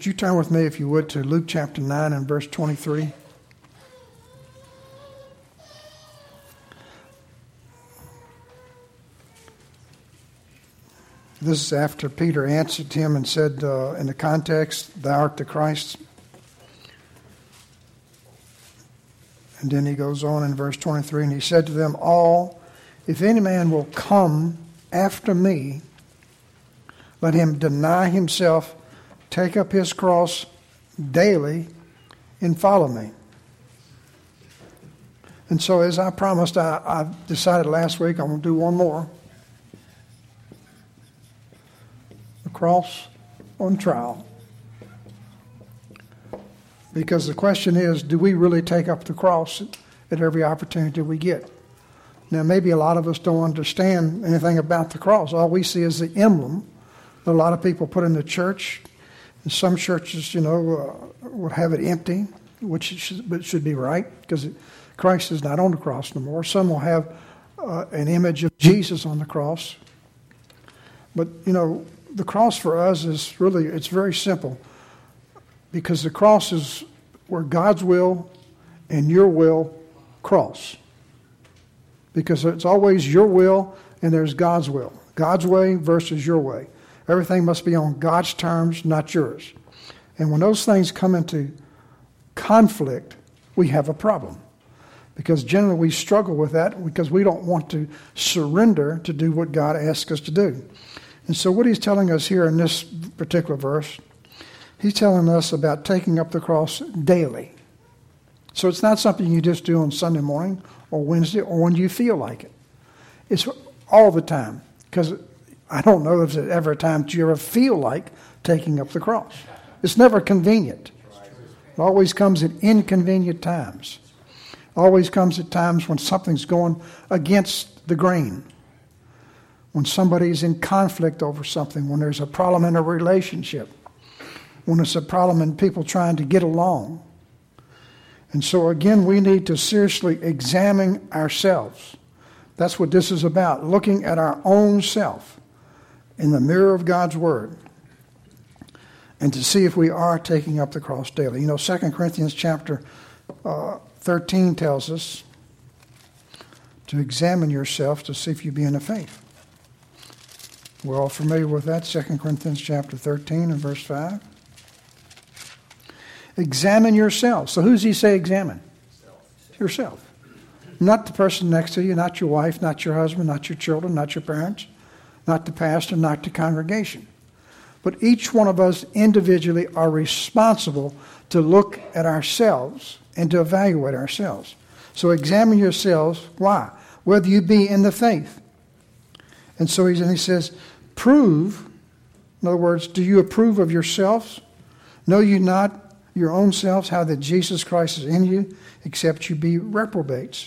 Would you turn with me, if you would, to Luke chapter 9 and verse 23? This is after Peter answered him and said, in the context, "Thou art the Christ." And then he goes on in verse 23, and he said to them all, "If any man will come after me, let him deny himself, take up his cross daily, and follow me." And so as I promised, I decided last week I'm going to do one more. The cross on trial. Because the question is, do we really take up the cross at every opportunity we get? Now, maybe a lot of us don't understand anything about the cross. All we see is the emblem that a lot of people put in the church. And some churches, would have it empty, which should be right, because Christ is not on the cross no more. Some will have an image of Jesus on the cross. But, the cross for us is really, it's very simple. Because the cross is where God's will and your will cross. Because it's always your will and there's God's will. God's way versus your way. Everything must be on God's terms, not yours. And when those things come into conflict, we have a problem. Because generally we struggle with that because we don't want to surrender to do what God asks us to do. And so what he's telling us here in this particular verse, he's telling us about taking up the cross daily. So it's not something you just do on Sunday morning or Wednesday or when you feel like it. It's all the time. Because I don't know if there's ever a time that you ever feel like taking up the cross. It's never convenient. It always comes at inconvenient times. It always comes at times when something's going against the grain. When somebody's in conflict over something. When there's a problem in a relationship. When it's a problem in people trying to get along. And so again, we need to seriously examine ourselves. That's what this is about, looking at our own self in the mirror of God's Word and to see if we are taking up the cross daily. 2 Corinthians chapter 13 tells us to examine yourself to see if you be in the faith. We're all familiar with that, 2 Corinthians chapter 13 and verse 5. Examine yourself. So who's he say examine? Yourself. Not the person next to you, not your wife, not your husband, not your children, not your parents, not the pastor, not the congregation. But each one of us individually are responsible to look at ourselves and to evaluate ourselves. So examine yourselves. Why? Whether you be in the faith. And so he says, prove. In other words, do you approve of yourselves? Know you not your own selves how that Jesus Christ is in you, except you be reprobates.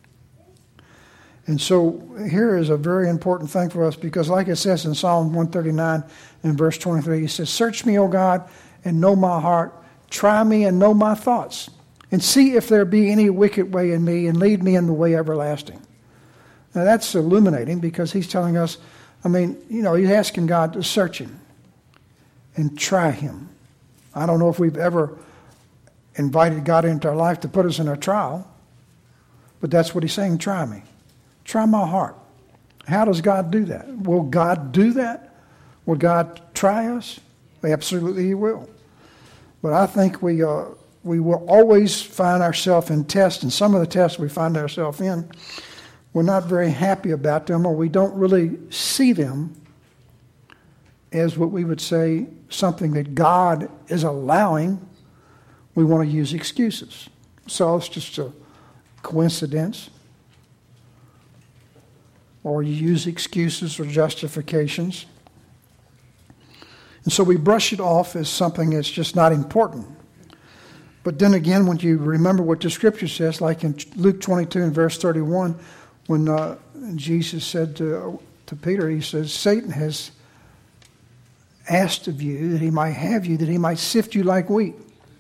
And so here is a very important thing for us because like it says in Psalm 139 and verse 23, he says, "Search me, O God, and know my heart. Try me and know my thoughts. And see if there be any wicked way in me and lead me in the way everlasting." Now that's illuminating because he's telling us, he's asking God to search him and try him. I don't know if we've ever invited God into our life to put us in a trial, but that's what he's saying, try me. Try my heart. How does God do that? Will God do that? Will God try us? Absolutely he will. But I think we will always find ourselves in tests, and some of the tests we find ourselves in, we're not very happy about them, or we don't really see them as what we would say something that God is allowing. We want to use excuses. So it's just a coincidence. Or you use excuses or justifications. And so we brush it off as something that's just not important. But then again, when you remember what the Scripture says, like in Luke 22 and verse 31, when Jesus said to Peter, he says, Satan has asked of you that he might have you, that he might sift you like wheat.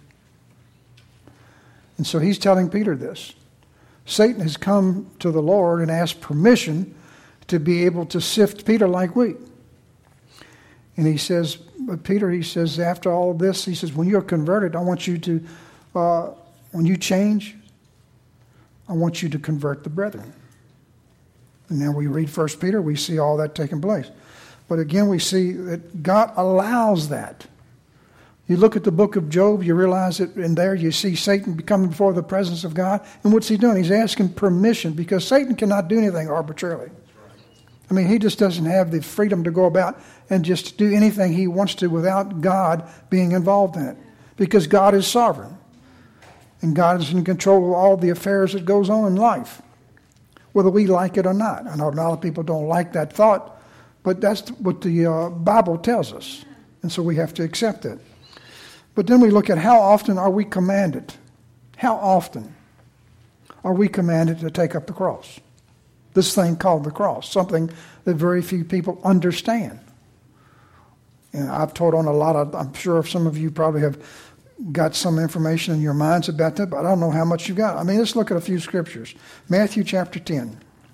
And so he's telling Peter this. Satan has come to the Lord and asked permission to be able to sift Peter like wheat. And he says, but Peter, he says, after all of this, he says, when you're converted, I want you to, when you change, I want you to convert the brethren. And now we read 1 Peter, we see all that taking place. But again, we see that God allows that. You look at the book of Job, you realize that in there you see Satan coming before the presence of God. And what's he doing? He's asking permission, because Satan cannot do anything arbitrarily. I mean, he just doesn't have the freedom to go about and just do anything he wants to without God being involved in it. Because God is sovereign. And God is in control of all the affairs that goes on in life, whether we like it or not. I know a lot of people don't like that thought, but that's what the Bible tells us. And so we have to accept it. But then we look at how often are we commanded? How often are we commanded to take up the cross? This thing called the cross, something that very few people understand. And I've taught on a lot of, I'm sure some of you probably have got some information in your minds about that, but I don't know how much you got. I mean, let's look at a few scriptures. Matthew chapter 10.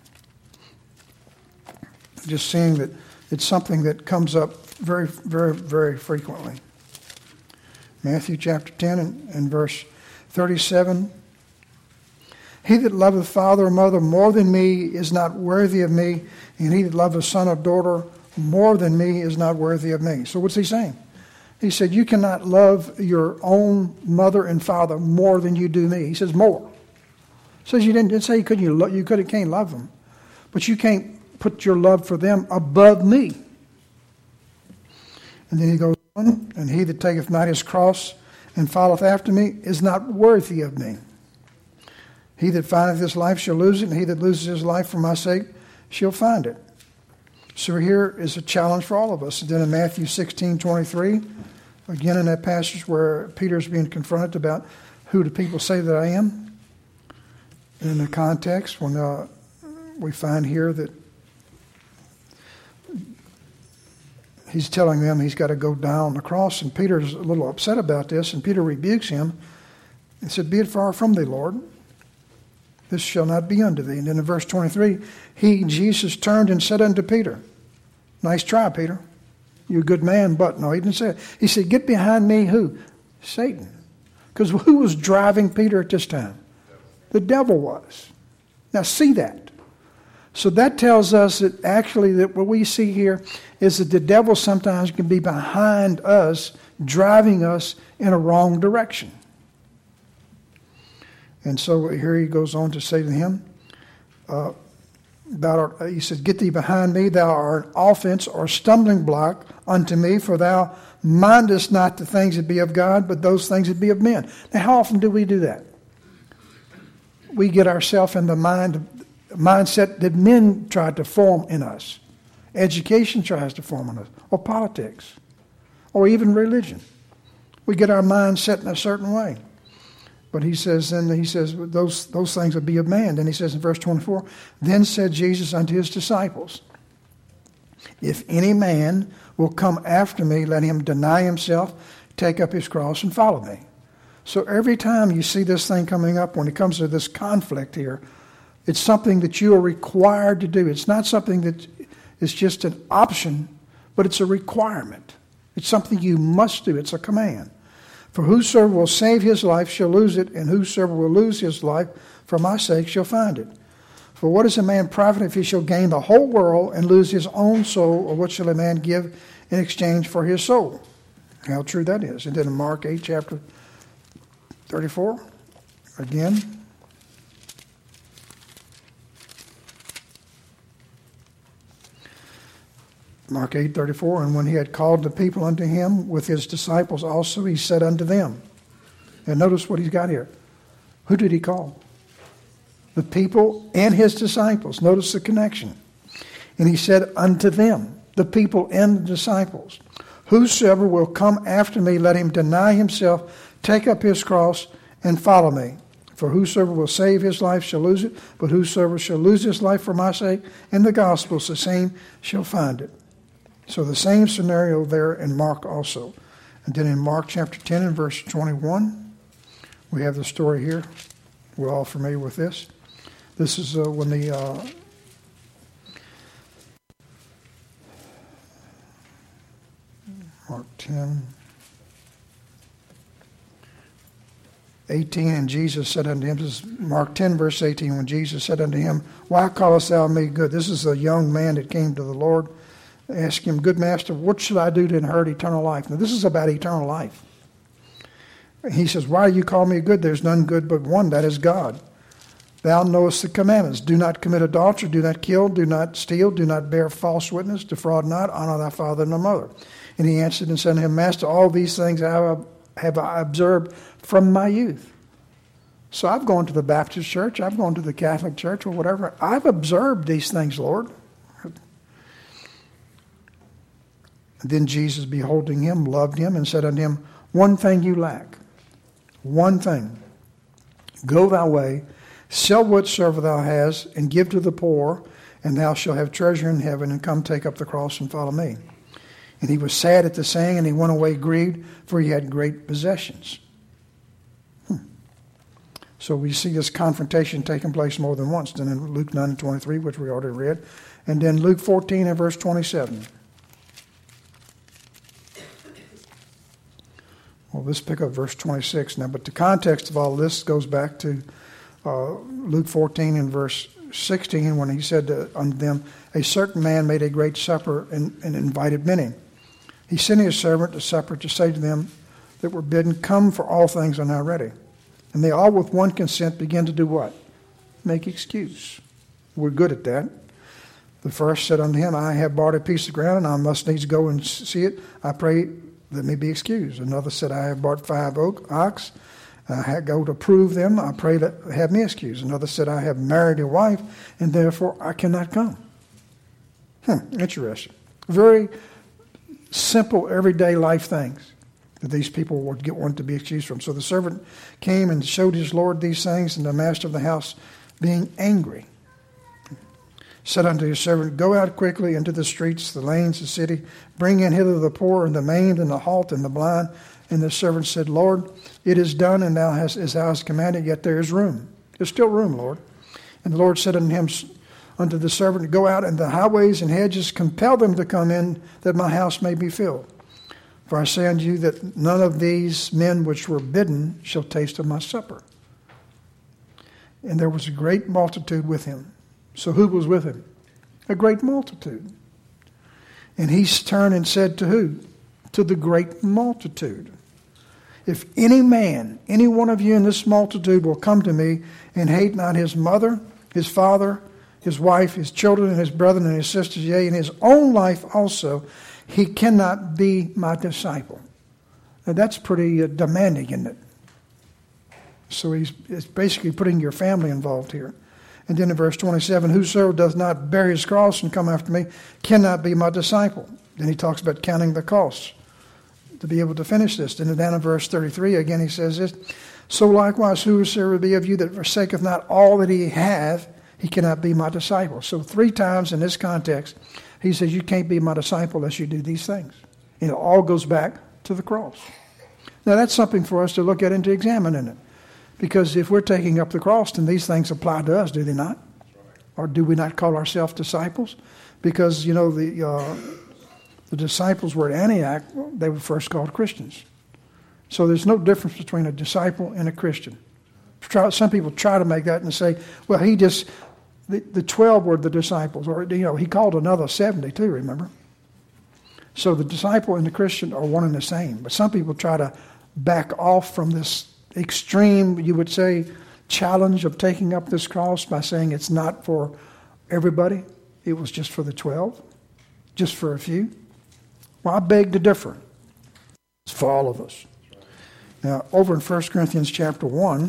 Just seeing that it's something that comes up very, very, very frequently. Matthew chapter 10 and verse 37. He that loveth father or mother more than me is not worthy of me, and he that loveth son or daughter more than me is not worthy of me. So what's he saying? He said, you cannot love your own mother and father more than you do me. He says more. He says you didn't say you can't love them, but you can't put your love for them above me. And then he goes on, and he that taketh not his cross and followeth after me is not worthy of me. He that findeth his life shall lose it, and he that loses his life for my sake shall find it. So here is a challenge for all of us. And then in Matthew 16:23, again in that passage where Peter's being confronted about who do people say that I am. In the context, when we find here that he's telling them he's got to go down the cross, and Peter's a little upset about this, and Peter rebukes him and said, be it far from thee, Lord. This shall not be unto thee. And then in verse 23, Jesus, turned and said unto Peter, nice try, Peter. You're a good man, but no, he didn't say it. He said, get behind me, who? Satan. Because who was driving Peter at this time? The devil was. Now see that. So that tells us that actually that what we see here is that the devil sometimes can be behind us, driving us in a wrong direction. And so here he goes on to say to him, he said, get thee behind me, thou art an offense or stumbling block unto me, for thou mindest not the things that be of God, but those things that be of men. Now, how often do we do that? We get ourselves in the mindset that men try to form in us. Education tries to form in us, or politics, or even religion. We get our mind set in a certain way. But he says, those things will be of man. Then he says in verse 24, then said Jesus unto his disciples, if any man will come after me, let him deny himself, take up his cross, and follow me. So every time you see this thing coming up, when it comes to this conflict here, it's something that you are required to do. It's not something that is just an option, but it's a requirement. It's something you must do. It's a command. For whosoever will save his life shall lose it, and whosoever will lose his life for my sake shall find it. For what is a man profit if he shall gain the whole world and lose his own soul, or what shall a man give in exchange for his soul? How true that is. And then in Mark 8, chapter 34, again. Mark 8:34, and when he had called the people unto him with his disciples also, he said unto them. And notice what he's got here. Who did he call? The people and his disciples. Notice the connection. And he said unto them, the people and the disciples, whosoever will come after me, let him deny himself, take up his cross, and follow me. For whosoever will save his life shall lose it, but whosoever shall lose his life for my sake and the gospel's, the same shall find it. So the same scenario there in Mark also. And then in Mark chapter 10 and verse 21, we have the story here. We're all familiar with this. This is when the Mark 18, and Jesus said unto him, this is Mark 10, verse 18, when Jesus said unto him, why callest thou me good? This is a young man that came to the Lord, asked him, good master, what should I do to inherit eternal life? Now, this is about eternal life. He says, why do you call me good? There's none good but one, that is God. Thou knowest the commandments. Do not commit adultery, do not kill, do not steal, do not bear false witness, defraud not, honor thy father and thy mother. And he answered and said to him, Master, all these things have I observed from my youth. So I've gone to the Baptist church, I've gone to the Catholic church or whatever. I've observed these things, Lord. And then Jesus, beholding him, loved him and said unto him, one thing you lack. One thing. Go thy way, sell whatsoever thou hast, and give to the poor, and thou shalt have treasure in heaven, and come take up the cross and follow me. And he was sad at the saying, and he went away grieved, for he had great possessions. So we see this confrontation taking place more than once. Then in Luke 9 and 23, which we already read, and then Luke 14 and verse 27. Well, let's pick up verse 26 now. But the context of all this goes back to Luke 14 and verse 16, when he said unto them, a certain man made a great supper and invited many. He sent his servant to supper to say to them that were bidden, come, for all things are now ready. And they all with one consent began to do what? Make excuse. We're good at that. The first said unto him, I have bought a piece of ground, and I must needs go and see it. I pray that me be excused. Another said, I have bought 5 ox. I go to prove them. I pray that have me excused. Another said, I have married a wife, and therefore I cannot come. Interesting. Very simple, everyday life things that these people would want to be excused from. So the servant came and showed his Lord these things, and the master of the house, being angry, said unto his servant, go out quickly into the streets, the lanes, the city, bring in hither the poor and the maimed and the halt and the blind. And the servant said, Lord, it is done, and as thou hast commanded, yet there is room. There's still room, Lord. And the Lord said unto him, unto the servant, go out in the highways and hedges, compel them to come in, that my house may be filled. For I say unto you that none of these men which were bidden shall taste of my supper. And there was a great multitude with him. So who was with him? A great multitude. And he turned and said to who? To the great multitude. If any man, any one of you in this multitude will come to me and hate not his mother, his father, his wife, his children, and his brethren, and his sisters, yea, and his own life also, he cannot be my disciple. Now that's pretty demanding, isn't it? So it's basically putting your family involved here. And then in verse 27, whosoever does not bear his cross and come after me cannot be my disciple. Then he talks about counting the costs to be able to finish this. Then down in verse 33, again he says this, so likewise whosoever be of you that forsaketh not all that he hath, he cannot be my disciple. So 3 times in this context, he says you can't be my disciple unless you do these things. And it all goes back to the cross. Now that's something for us to look at and to examine in it. Because if we're taking up the cross, then these things apply to us, do they not? Or do we not call ourselves disciples? Because, you know, the disciples were at Antioch, they were first called Christians. So there's no difference between a disciple and a Christian. Some people try to make that and say, well, the 12 were the disciples. Or, you know, he called another 70 too, remember? So the disciple and the Christian are one and the same. But some people try to back off from this extreme, you would say, challenge of taking up this cross by saying it's not for everybody. It was just for the 12, just for a few. Well, I beg to differ. It's for all of us. Now, over in 1 Corinthians chapter 1,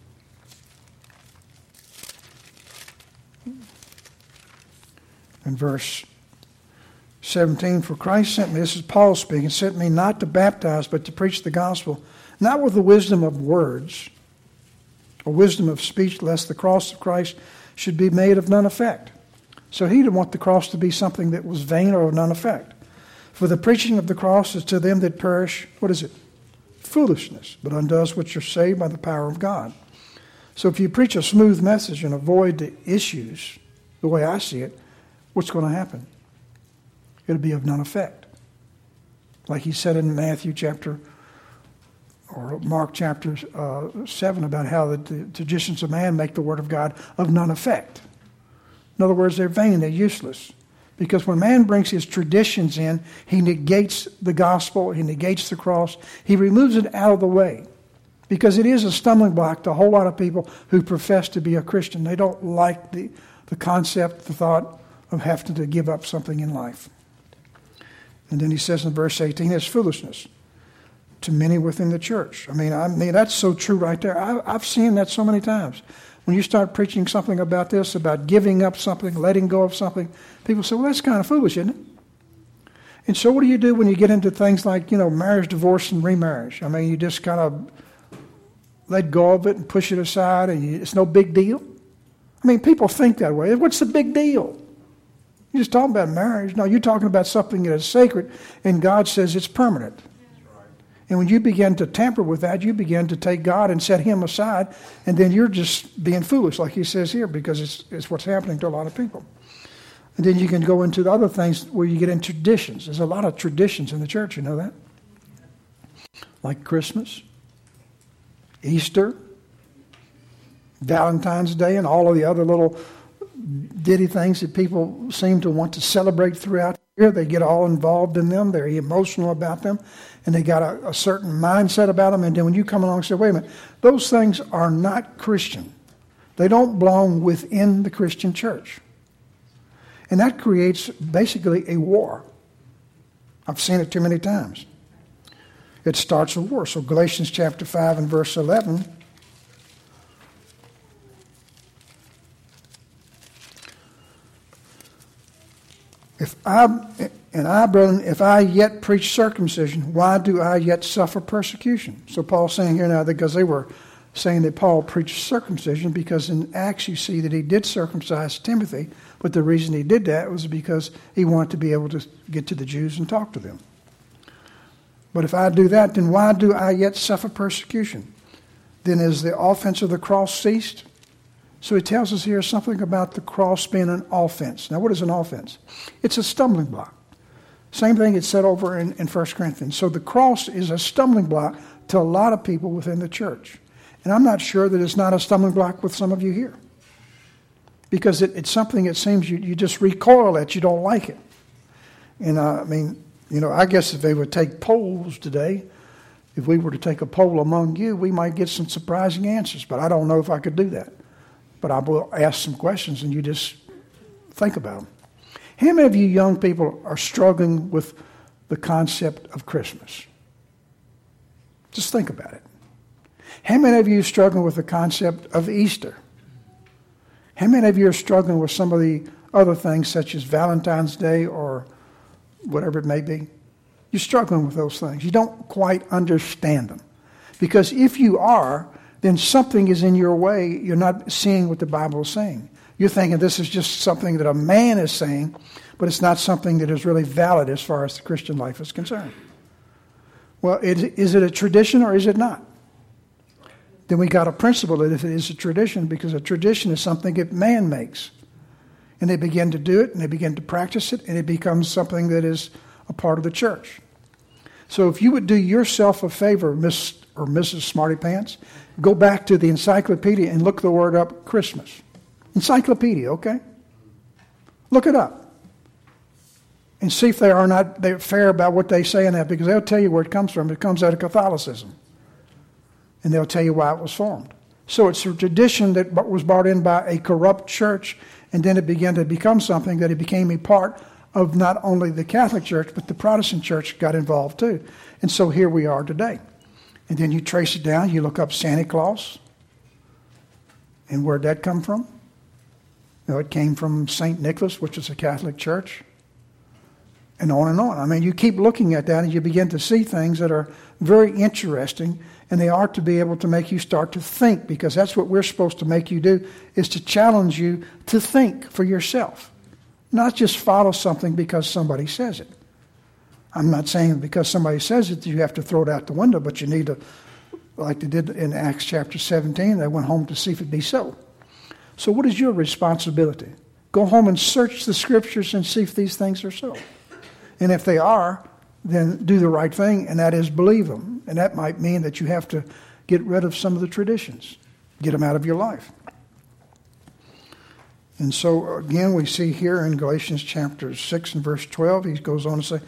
in verse 17, for Christ sent me, this is Paul speaking, sent me not to baptize, but to preach the gospel, not with the wisdom of words, or wisdom of speech, lest the cross of Christ should be made of none effect. So he didn't want the cross to be something that was vain or of none effect. For the preaching of the cross is to them that perish, what is it? Foolishness, but unto us which are saved by the power of God. So if you preach a smooth message and avoid the issues, the way I see it, what's going to happen? It'll be of none effect. Like he said in Matthew chapter, or Mark chapter 7, about how the traditions of man make the word of God of none effect. In other words, they're vain, they're useless. Because when man brings his traditions in, he negates the gospel, he negates the cross, he removes it out of the way. Because it is a stumbling block to a whole lot of people who profess to be a Christian. They don't like the concept, the thought of having to give up something in life. And then he says in verse 18, it's foolishness to many within the church. I mean, that's so true right there. I've seen that so many times. When you start preaching something about this, about giving up something, letting go of something, people say, well, that's kind of foolish, isn't it? And so what do you do when you get into things like, marriage, divorce, and remarriage? I mean, you just kind of let go of it and push it aside, and it's no big deal. I mean, people think that way. What's the big deal? You're just talking about marriage. No, you're talking about something that is sacred, and God says it's permanent. And when you begin to tamper with that, you begin to take God and set him aside, and then you're just being foolish, like he says here, because it's what's happening to a lot of people. And then you can go into the other things where you get into traditions. There's a lot of traditions in the church, you know that? Like Christmas, Easter, Valentine's Day, and all of the other little ditty things that people seem to want to celebrate throughout the year. They get all involved in them. They're emotional about them. And they got a certain mindset about them. And then when you come along and say, wait a minute, those things are not Christian. They don't belong within the Christian church. And that creates basically a war. I've seen it too many times. It starts a war. So Galatians chapter 5 and verse 11. Brethren, if I yet preach circumcision, why do I yet suffer persecution? So Paul's saying here now, because they were saying that Paul preached circumcision, because in Acts you see that he did circumcise Timothy, but the reason he did that was because he wanted to be able to get to the Jews and talk to them. But if I do that, then why do I yet suffer persecution? Then is the offense of the cross ceased? So he tells us here something about the cross being an offense. Now, what is an offense? It's a stumbling block. Same thing it's said over in 1 Corinthians. So the cross is a stumbling block to a lot of people within the church. And I'm not sure that it's not a stumbling block with some of you here. Because it's something it seems you just recoil at. You don't like it. And I guess if they would take polls today, if we were to take a poll among you, we might get some surprising answers. But I don't know if I could do that. But I will ask some questions and you just think about them. How many of you young people are struggling with the concept of Christmas? Just think about it. How many of you are struggling with the concept of Easter? How many of you are struggling with some of the other things such as Valentine's Day or whatever it may be? You're struggling with those things. You don't quite understand them. Because if you are, then something is in your way. You're not seeing what the Bible is saying. You're thinking this is just something that a man is saying, but it's not something that is really valid as far as the Christian life is concerned. Well, is it a tradition or is it not? Then we got a principle that if it is a tradition, because a tradition is something that man makes. And they begin to do it, and they begin to practice it, and it becomes something that is a part of the church. So if you would do yourself a favor, Miss or Mrs. Smarty Pants, go back to the encyclopedia and look the word up, Christmas. Encyclopedia, okay? Look it up. And see if they're fair about what they say in that, because they'll tell you where it comes from. It comes out of Catholicism. And they'll tell you why it was formed. So it's a tradition that was brought in by a corrupt church, and then it began to become something that it became a part of not only the Catholic Church, but the Protestant Church got involved too. And so here we are today. And then you trace it down, you look up Santa Claus. And where'd that come from? It came from St. Nicholas, which is a Catholic church. And on and on. I mean, you keep looking at that and you begin to see things that are very interesting, and they are to be able to make you start to think, because that's what we're supposed to make you do, is to challenge you to think for yourself. Not just follow something because somebody says it. I'm not saying because somebody says it, you have to throw it out the window, but you need to, like they did in Acts chapter 17, they went home to see if it be so. So what is your responsibility? Go home and search the scriptures and see if these things are so. And if they are, then do the right thing, and that is believe them. And that might mean that you have to get rid of some of the traditions, get them out of your life. And so, again, we see here in Galatians chapter 6 and verse 12, he goes on to say,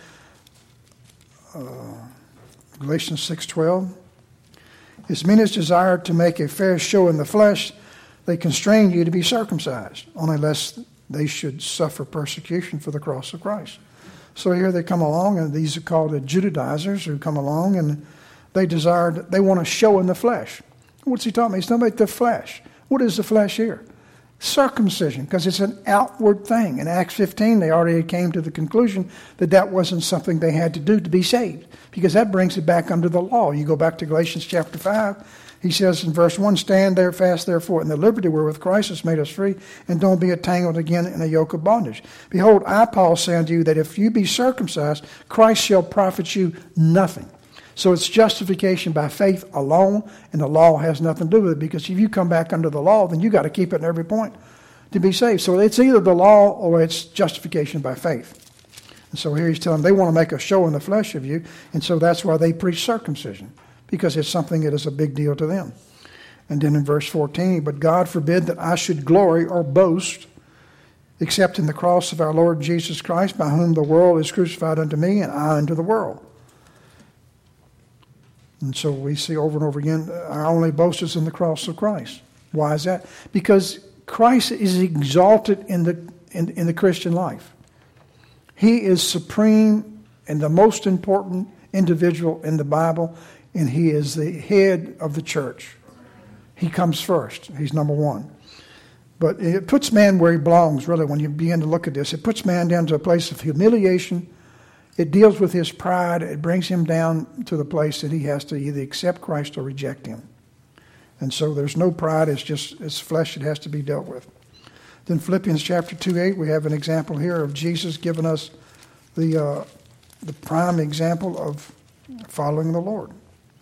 Galatians 6:12, as many as desire to make a fair show in the flesh, they constrain you to be circumcised, only lest they should suffer persecution for the cross of Christ. So here they come along, and these are called the Judaizers who come along, and they want to show in the flesh. What's he talking about? He's talking about the flesh. What is the flesh here? Circumcision, because it's an outward thing. In Acts 15, they already came to the conclusion that that wasn't something they had to do to be saved, because that brings it back under the law. You go back to Galatians chapter 5, he says in verse 1, stand there fast, therefore, in the liberty wherewith Christ has made us free, and don't be entangled again in a yoke of bondage. Behold, I, Paul, say unto you that if you be circumcised, Christ shall profit you nothing. So it's justification by faith alone, and the law has nothing to do with it, because if you come back under the law, then you got to keep it in every point to be saved. So it's either the law or it's justification by faith. And so here he's telling them they want to make a show in the flesh of you, and so that's why they preach circumcision, because it's something that is a big deal to them. And then in verse 14, but God forbid that I should glory or boast except in the cross of our Lord Jesus Christ, by whom the world is crucified unto me, and I unto the world. And so we see over and over again, our only boast is in the cross of Christ. Why is that? Because Christ is exalted in the Christian life. He is supreme and the most important individual in the Bible, and he is the head of the church. He comes first. He's number one. But it puts man where he belongs, really, when you begin to look at this. It puts man down to a place of humiliation. It deals with his pride. It brings him down to the place that he has to either accept Christ or reject him. And so there's no pride. It's flesh that has to be dealt with. Then Philippians chapter 2:8, we have an example here of Jesus giving us the prime example of following the Lord.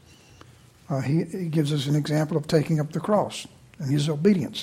He gives us an example of taking up the cross and his obedience.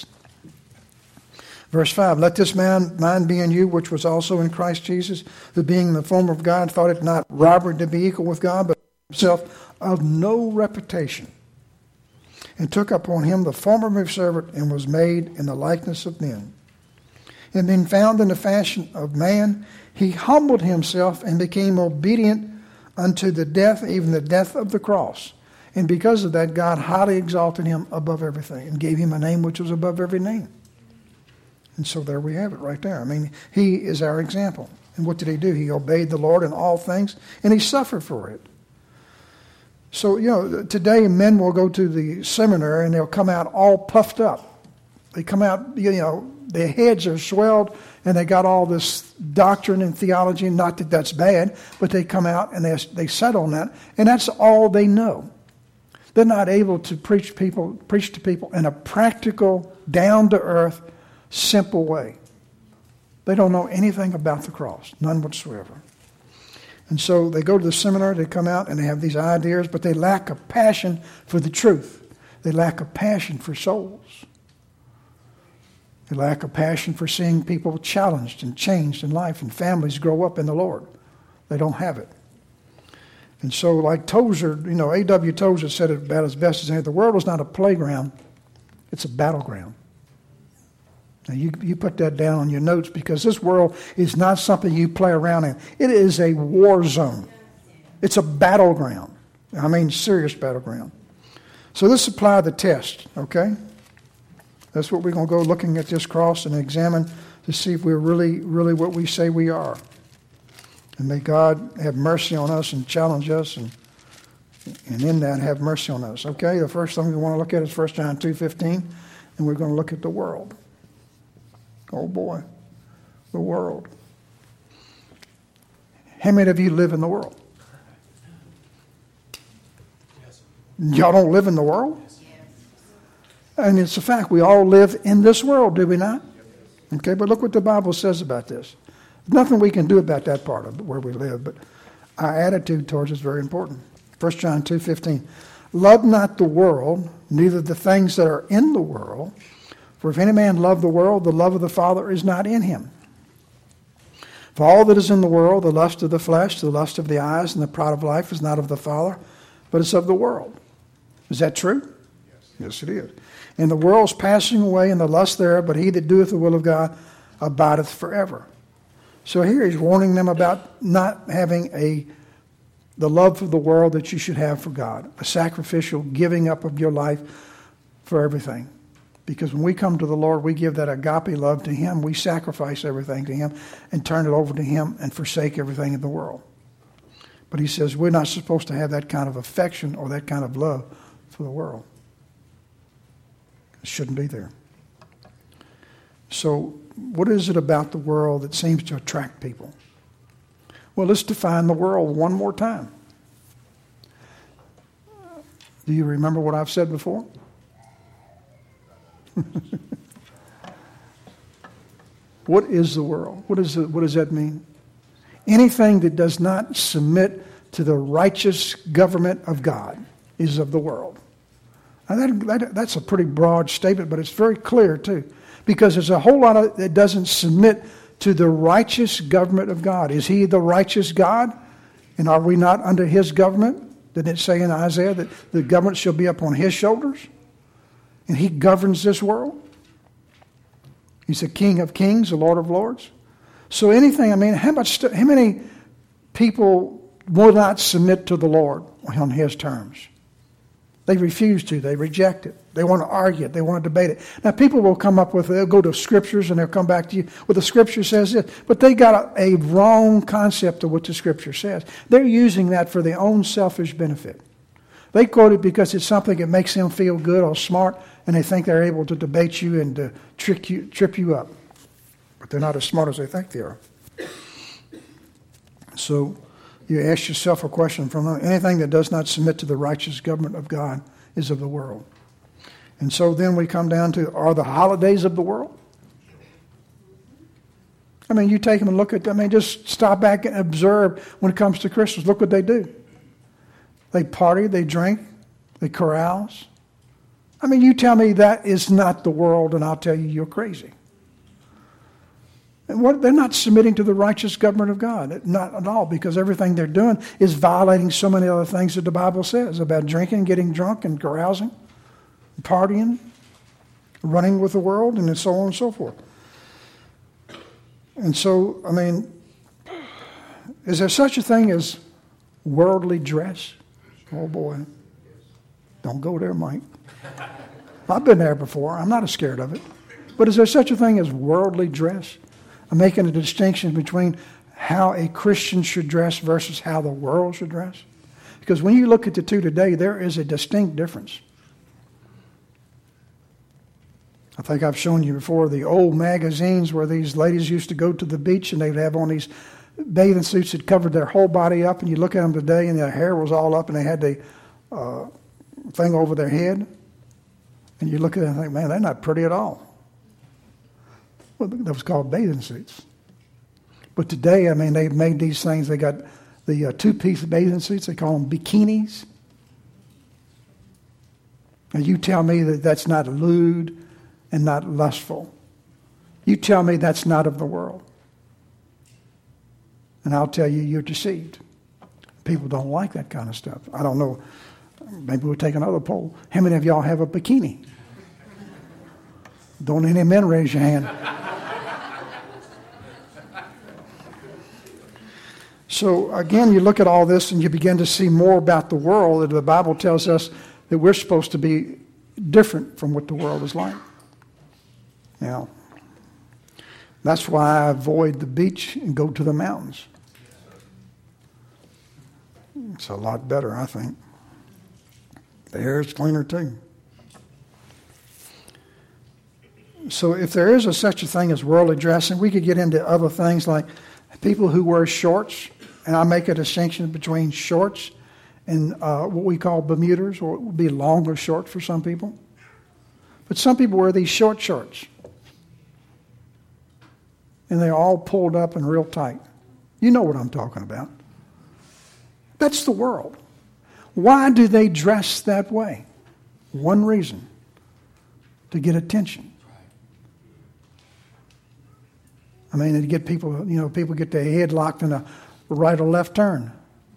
Verse 5, let this mind be in you, which was also in Christ Jesus, who being in the form of God, thought it not robbery to be equal with God, but himself of no reputation, and took upon him the form of a servant, and was made in the likeness of men. And being found in the fashion of man, he humbled himself and became obedient unto the death, even the death of the cross. And because of that, God highly exalted him above everything and gave him a name which was above every name. And so there we have it right there. I mean, he is our example. And what did he do? He obeyed the Lord in all things, and he suffered for it. So, today men will go to the seminary and they'll come out all puffed up. They come out, their heads are swelled and they got all this doctrine and theology. Not that that's bad, but they come out and they settle on that, and that's all they know. They're not able to preach to people in a practical, down-to-earth, simple way. They don't know anything about the cross, none whatsoever. And so they go to the seminar, they come out, and they have these ideas, but they lack a passion for the truth. They lack a passion for souls. They lack a passion for seeing people challenged and changed in life and families grow up in the Lord. They don't have it. And so like Tozer, A.W. Tozer said it about as best as any. The world is not a playground, it's a battleground. Now you put that down on your notes, because this world is not something you play around in. It is a war zone. It's a battleground. I mean, serious battleground. So let's apply the test, okay? That's what we're going to go looking at this cross and examine to see if we're really, really what we say we are. And may God have mercy on us and challenge us, and in that have mercy on us. Okay, the first thing we want to look at is 1 John 2:15, and we're going to look at the world. Oh boy, the world. How many of you live in the world? Yes. Y'all don't live in the world? Yes. And it's a fact. We all live in this world, do we not? Okay, but look what the Bible says about this. There's nothing we can do about that part of where we live, but our attitude towards it is very important. 1 John 2:15. Love not the world, neither the things that are in the world. For if any man love the world, the love of the Father is not in him. For all that is in the world, the lust of the flesh, the lust of the eyes, and the pride of life is not of the Father, but it's of the world. Is that true? Yes, it is. And the world's passing away, and the lust thereof, but he that doeth the will of God abideth forever. So here he's warning them about not having the love for the world that you should have for God, a sacrificial giving up of your life for everything. Because when we come to the Lord, we give that agape love to him. We sacrifice everything to him and turn it over to him and forsake everything in the world. But he says we're not supposed to have that kind of affection or that kind of love for the world. It shouldn't be there. So what is it about the world that seems to attract people? Well, let's define the world one more time. Do you remember what I've said before? What is the world? What does that mean? Anything that does not submit to the righteous government of God is of the world. Now that's a pretty broad statement, but it's very clear too. Because there's a whole lot of that doesn't submit to the righteous government of God. Is he the righteous God? And are we not under his government? Didn't it say in Isaiah that the government shall be upon his shoulders? And he governs this world? He's the King of kings, the Lord of lords. So anything, how many people will not submit to the Lord on his terms? They refuse to. They reject it. They want to argue it. They want to debate it. Now, people will come up with, they'll go to scriptures and they'll come back to you. Well, the scripture says this. But they got a wrong concept of what the scripture says. They're using that for their own selfish benefit. They quote it because it's something that makes them feel good or smart, and they think they're able to debate you and to trip you up. But they're not as smart as they think they are. So you ask yourself a question from anything that does not submit to the righteous government of God is of the world. And so then we come down to, are the holidays of the world? You take them and look at them. Just stop back and observe when it comes to Christmas. Look what they do. They party, they drink, they carouse. You tell me that is not the world, and I'll tell you you're crazy. And they're not submitting to the righteous government of God. Not at all, because everything they're doing is violating so many other things that the Bible says about drinking, getting drunk, and carousing, partying, running with the world, and so on and so forth. And so, is there such a thing as worldly dress? Oh boy. Don't go there, Mike. I've been there before. I'm not scared of it. But is there such a thing as worldly dress? I'm making a distinction between how a Christian should dress versus how the world should dress. Because when you look at the two today, there is a distinct difference. I think I've shown you before the old magazines where these ladies used to go to the beach and they'd have on these bathing suits that covered their whole body up, and you look at them today and their hair was all up and they had the thing over their head. And you look at them and think, man, they're not pretty at all. Well, that was called bathing suits. But today, they've made these things. They got the two-piece bathing suits. They call them bikinis. And you tell me that that's not lewd and not lustful. You tell me that's not of the world. And I'll tell you, you're deceived. People don't like that kind of stuff. I don't know. Maybe we'll take another poll. How many of y'all have a bikini? Don't any men raise your hand. So again, you look at all this and you begin to see more about the world. And the Bible tells us that we're supposed to be different from what the world is like. Now, that's why I avoid the beach and go to the mountains. It's a lot better, I think. The air is cleaner too. So if there is such a thing as worldly dressing, we could get into other things like people who wear shorts, and I make a distinction between shorts and what we call Bermudas, or it would be long or short for some people. But some people wear these short shorts, and they're all pulled up and real tight. You know what I'm talking about. That's the world. Why do they dress that way? One reason: to get attention. I mean, it get people, people get their head locked in a right or left turn.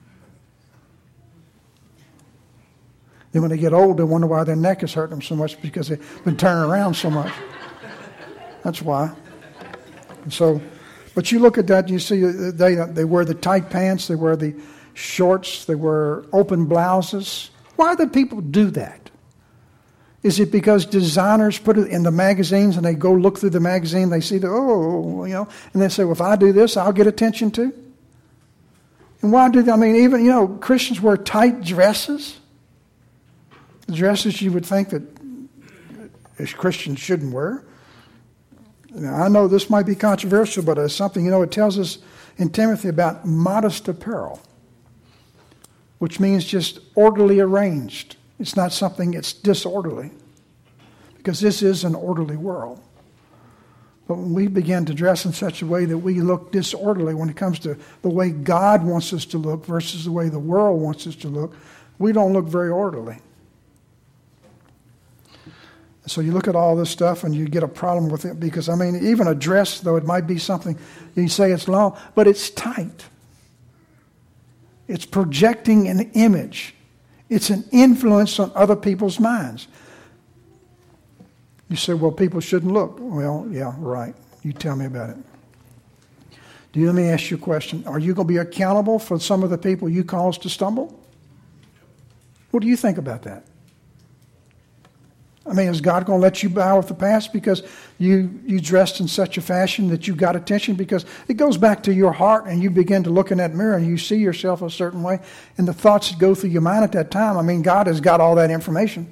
Then when they get old, they wonder why their neck is hurting them so much because they've been turning around so much. That's why. And so, but you look at that, you see they wear the tight pants, they wear the shorts, they wear open blouses. Why do people do that? Is it because designers put it in the magazines and they go look through the magazine, they see and they say, well, if I do this, I'll get attention too? And why do they, even, Christians wear tight dresses. Dresses you would think that Christians shouldn't wear. Now, I know this might be controversial, but it's something, it tells us in Timothy about modest apparel, which means just orderly arranged. It's not something that's disorderly, because this is an orderly world. But when we begin to dress in such a way that we look disorderly when it comes to the way God wants us to look versus the way the world wants us to look, we don't look very orderly. So you look at all this stuff and you get a problem with it because, even a dress, though it might be something, you say it's long, but it's tight. It's projecting an image. It's an influence on other people's minds. You say, well, people shouldn't look. Well, yeah, right. You tell me about it. Let me ask you a question. Are you going to be accountable for some of the people you cause to stumble? What do you think about that? Is God going to let you bow with the past because you dressed in such a fashion that you got attention? Because it goes back to your heart and you begin to look in that mirror and you see yourself a certain way and the thoughts that go through your mind at that time. God has got all that information.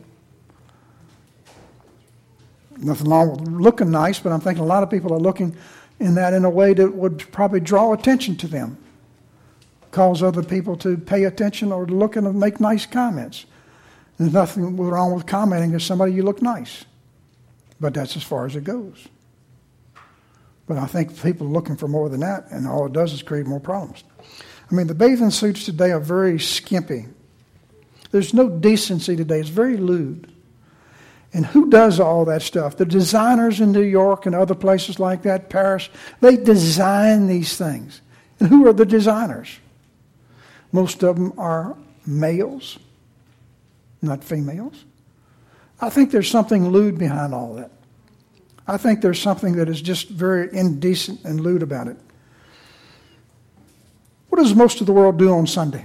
Nothing wrong with looking nice, but I'm thinking a lot of people are looking in a way that would probably draw attention to them. Cause other people to pay attention or to look and make nice comments. There's nothing wrong with commenting to somebody you look nice. But that's as far as it goes. But I think people are looking for more than that, and all it does is create more problems. The bathing suits today are very skimpy. There's no decency today. It's very lewd. And who does all that stuff? The designers in New York and other places like that, Paris, they design these things. And who are the designers? Most of them are males, not females. I think there's something lewd behind all that. I think there's something that is just very indecent and lewd about it. What does most of the world do on Sunday?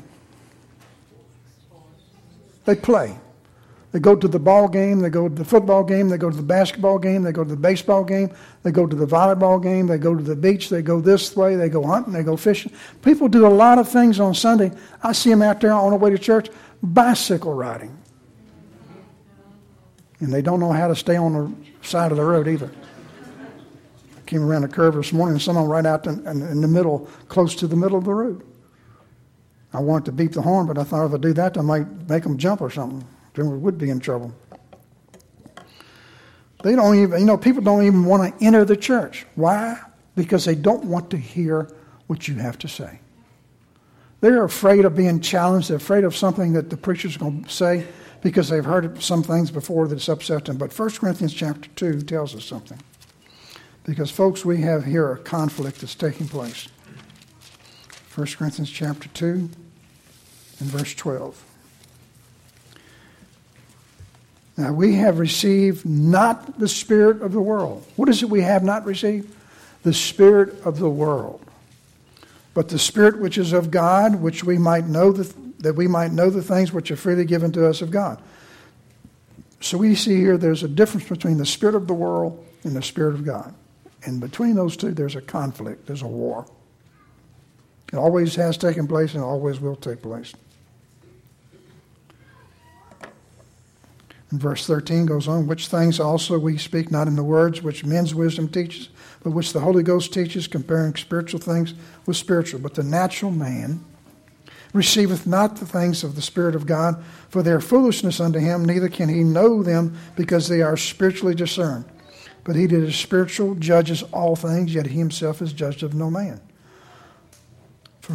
They play. They go to the ball game, they go to the football game, they go to the basketball game, they go to the baseball game, they go to the volleyball game, they go to the beach, they go this way, they go hunting, they go fishing. People do a lot of things on Sunday. I see them out there on the way to church, bicycle riding. And they don't know how to stay on the side of the road either. I came around a curve this morning and someone right out in the middle, close to the middle of the road. I wanted to beep the horn, but I thought if I do that, I might make them jump or something. Then we would be in trouble. They don't even, people don't even want to enter the church. Why? Because they don't want to hear what you have to say. They're afraid of being challenged. They're afraid of something that the preacher's going to say because they've heard some things before that's upset them. But 1 Corinthians chapter 2 tells us something. Because, folks, we have here a conflict that's taking place. 1 Corinthians chapter 2 and verse 12. Now, we have received not the spirit of the world. What is it we have not received? The spirit of the world. But the Spirit which is of God, which we might know that we might know the things which are freely given to us of God. So we see here there's a difference between the spirit of the world and the Spirit of God. And between those two, there's a conflict. There's a war. It always has taken place and always will take place. And verse 13 goes on, which things also we speak not in the words which men's wisdom teaches, but which the Holy Ghost teaches, comparing spiritual things with spiritual. But the natural man receiveth not the things of the Spirit of God, for they are foolishness unto him, neither can he know them, because they are spiritually discerned. But he that is spiritual judges all things, yet he himself is judged of no man. For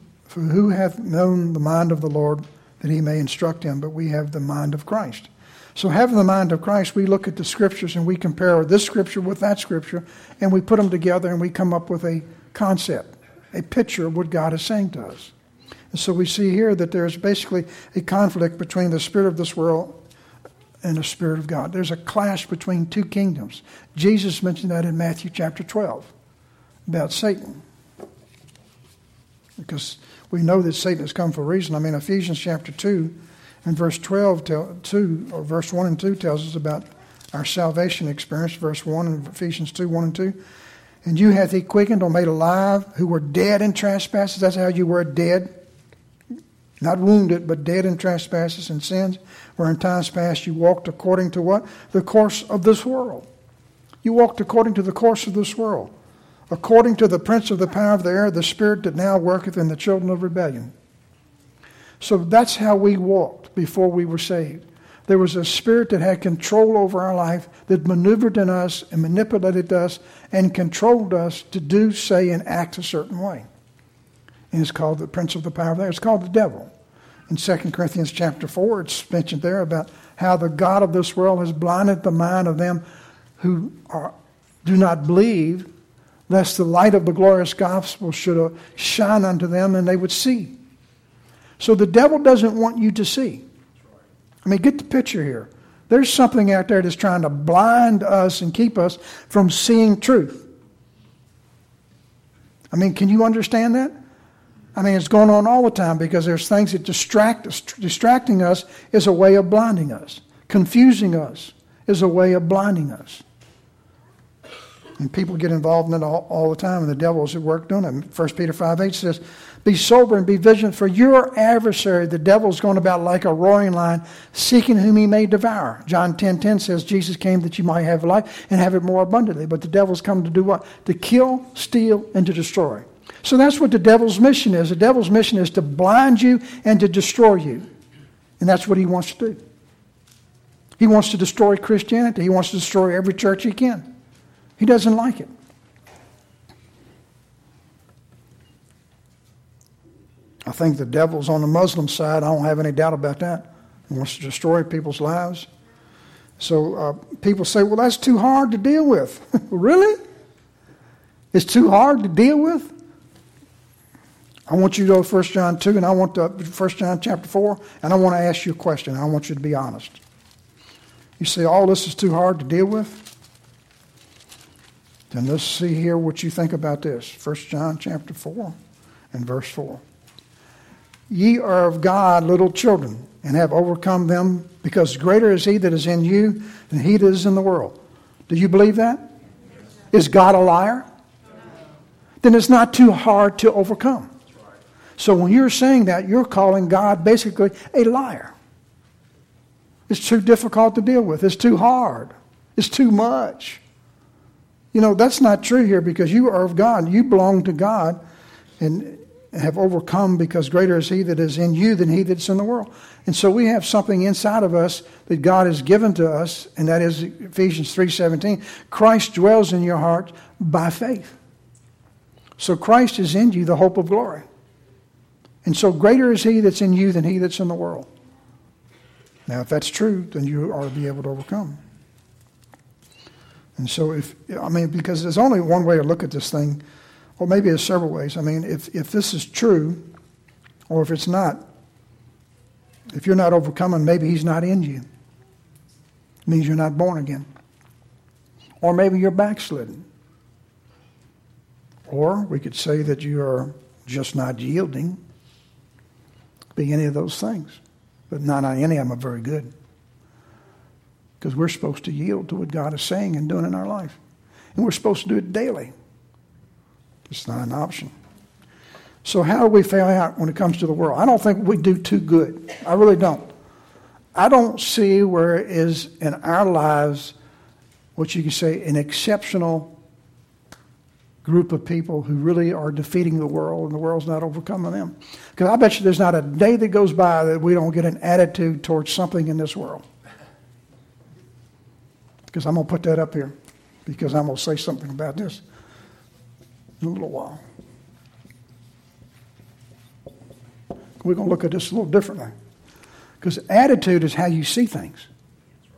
who hath known the mind of the Lord, that he may instruct him? But we have the mind of Christ. So having the mind of Christ, we look at the Scriptures and we compare this Scripture with that Scripture, and we put them together and we come up with a concept, a picture of what God is saying to us. And so we see here that there's basically a conflict between the spirit of this world and the Spirit of God. There's a clash between two kingdoms. Jesus mentioned that in Matthew chapter 12 about Satan. Because we know that Satan has come for a reason. I mean, Ephesians chapter 2 and verse 12, or verse 1 and 2 tells us about our salvation experience. Verse 1 in Ephesians 2, 1 and 2. And you hath he quickened or made alive who were dead in trespasses. That's how you were dead. Not wounded, but dead in trespasses and sins, where in times past you walked according to what? The course of this world. You walked according to the course of this world. According to the prince of the power of the air, the spirit that now worketh in the children of rebellion. So that's how we walked before we were saved. There was a spirit that had control over our life, that maneuvered in us and manipulated us and controlled us to do, say, and act a certain way. And it's called the prince of the power of the air. It's called the devil. In 2 Corinthians chapter 4, it's mentioned there about how the God of this world has blinded the mind of them who do not believe, lest the light of the glorious gospel should shine unto them and they would see. So the devil doesn't want you to see. I mean, get the picture here. There's something out there that's trying to blind us and keep us from seeing truth. I mean, can you understand that? I mean, it's going on all the time because there's things that distract us. Distracting us is a way of blinding us. Confusing us is a way of blinding us. And people get involved in it all the time, and the devil is at work doing it. 1 Peter 5:8 says, be sober and be vigilant, for your adversary, the devil, is going about like a roaring lion, seeking whom he may devour. John 10:10 says, Jesus came that you might have life and have it more abundantly. But the devil's come to do what? To kill, steal, and to destroy. So that's what the devil's mission is. The devil's mission is to blind you and to destroy you. And that's what he wants to do. He wants to destroy Christianity. He wants to destroy every church he can. He doesn't like it. I think the devil's on the Muslim side. I don't have any doubt about that. He wants to destroy people's lives. So people say, well, that's too hard to deal with. Really? It's too hard to deal with? I want you to go to 1 John 2, and I want to 1 John chapter 4, and I want to ask you a question. I want you to be honest. You say, all this is too hard to deal with? Then let's see here what you think about this. 1 John chapter 4 and verse 4. Ye are of God little children, and have overcome them, because greater is he that is in you than he that is in the world. Do you believe that? Is God a liar? Then it's not too hard to overcome. So when you're saying that, you're calling God basically a liar. It's too difficult to deal with. It's too hard. It's too much. You know, that's not true here, because you are of God. You belong to God and have overcome, because greater is he that is in you than he that's in the world. And so we have something inside of us that God has given to us, and that is Ephesians 3:17. Christ dwells in your heart by faith. So Christ is in you, the hope of glory. And so greater is he that's in you than he that's in the world. Now, if that's true, then you are to be able to overcome. And so because there's only one way to look at this thing, or maybe there's several ways. I mean, if this is true, or if it's not, if you're not overcoming, maybe he's not in you. It means you're not born again. Or maybe you're backslidden. Or we could say that you are just not yielding. Be any of those things. But not any of them are very good. Because we're supposed to yield to what God is saying and doing in our life. And we're supposed to do it daily. It's not an option. So how do we fail out when it comes to the world? I don't think we do too good. I really don't. I don't see where it is in our lives, what you can say, an exceptional group of people who really are defeating the world, and the world's not overcoming them. Because I bet you there's not a day that goes by that we don't get an attitude towards something in this world. Because I'm going to put that up here, because I'm going to say something about this in a little while. We're going to look at this a little differently. Because attitude is how you see things.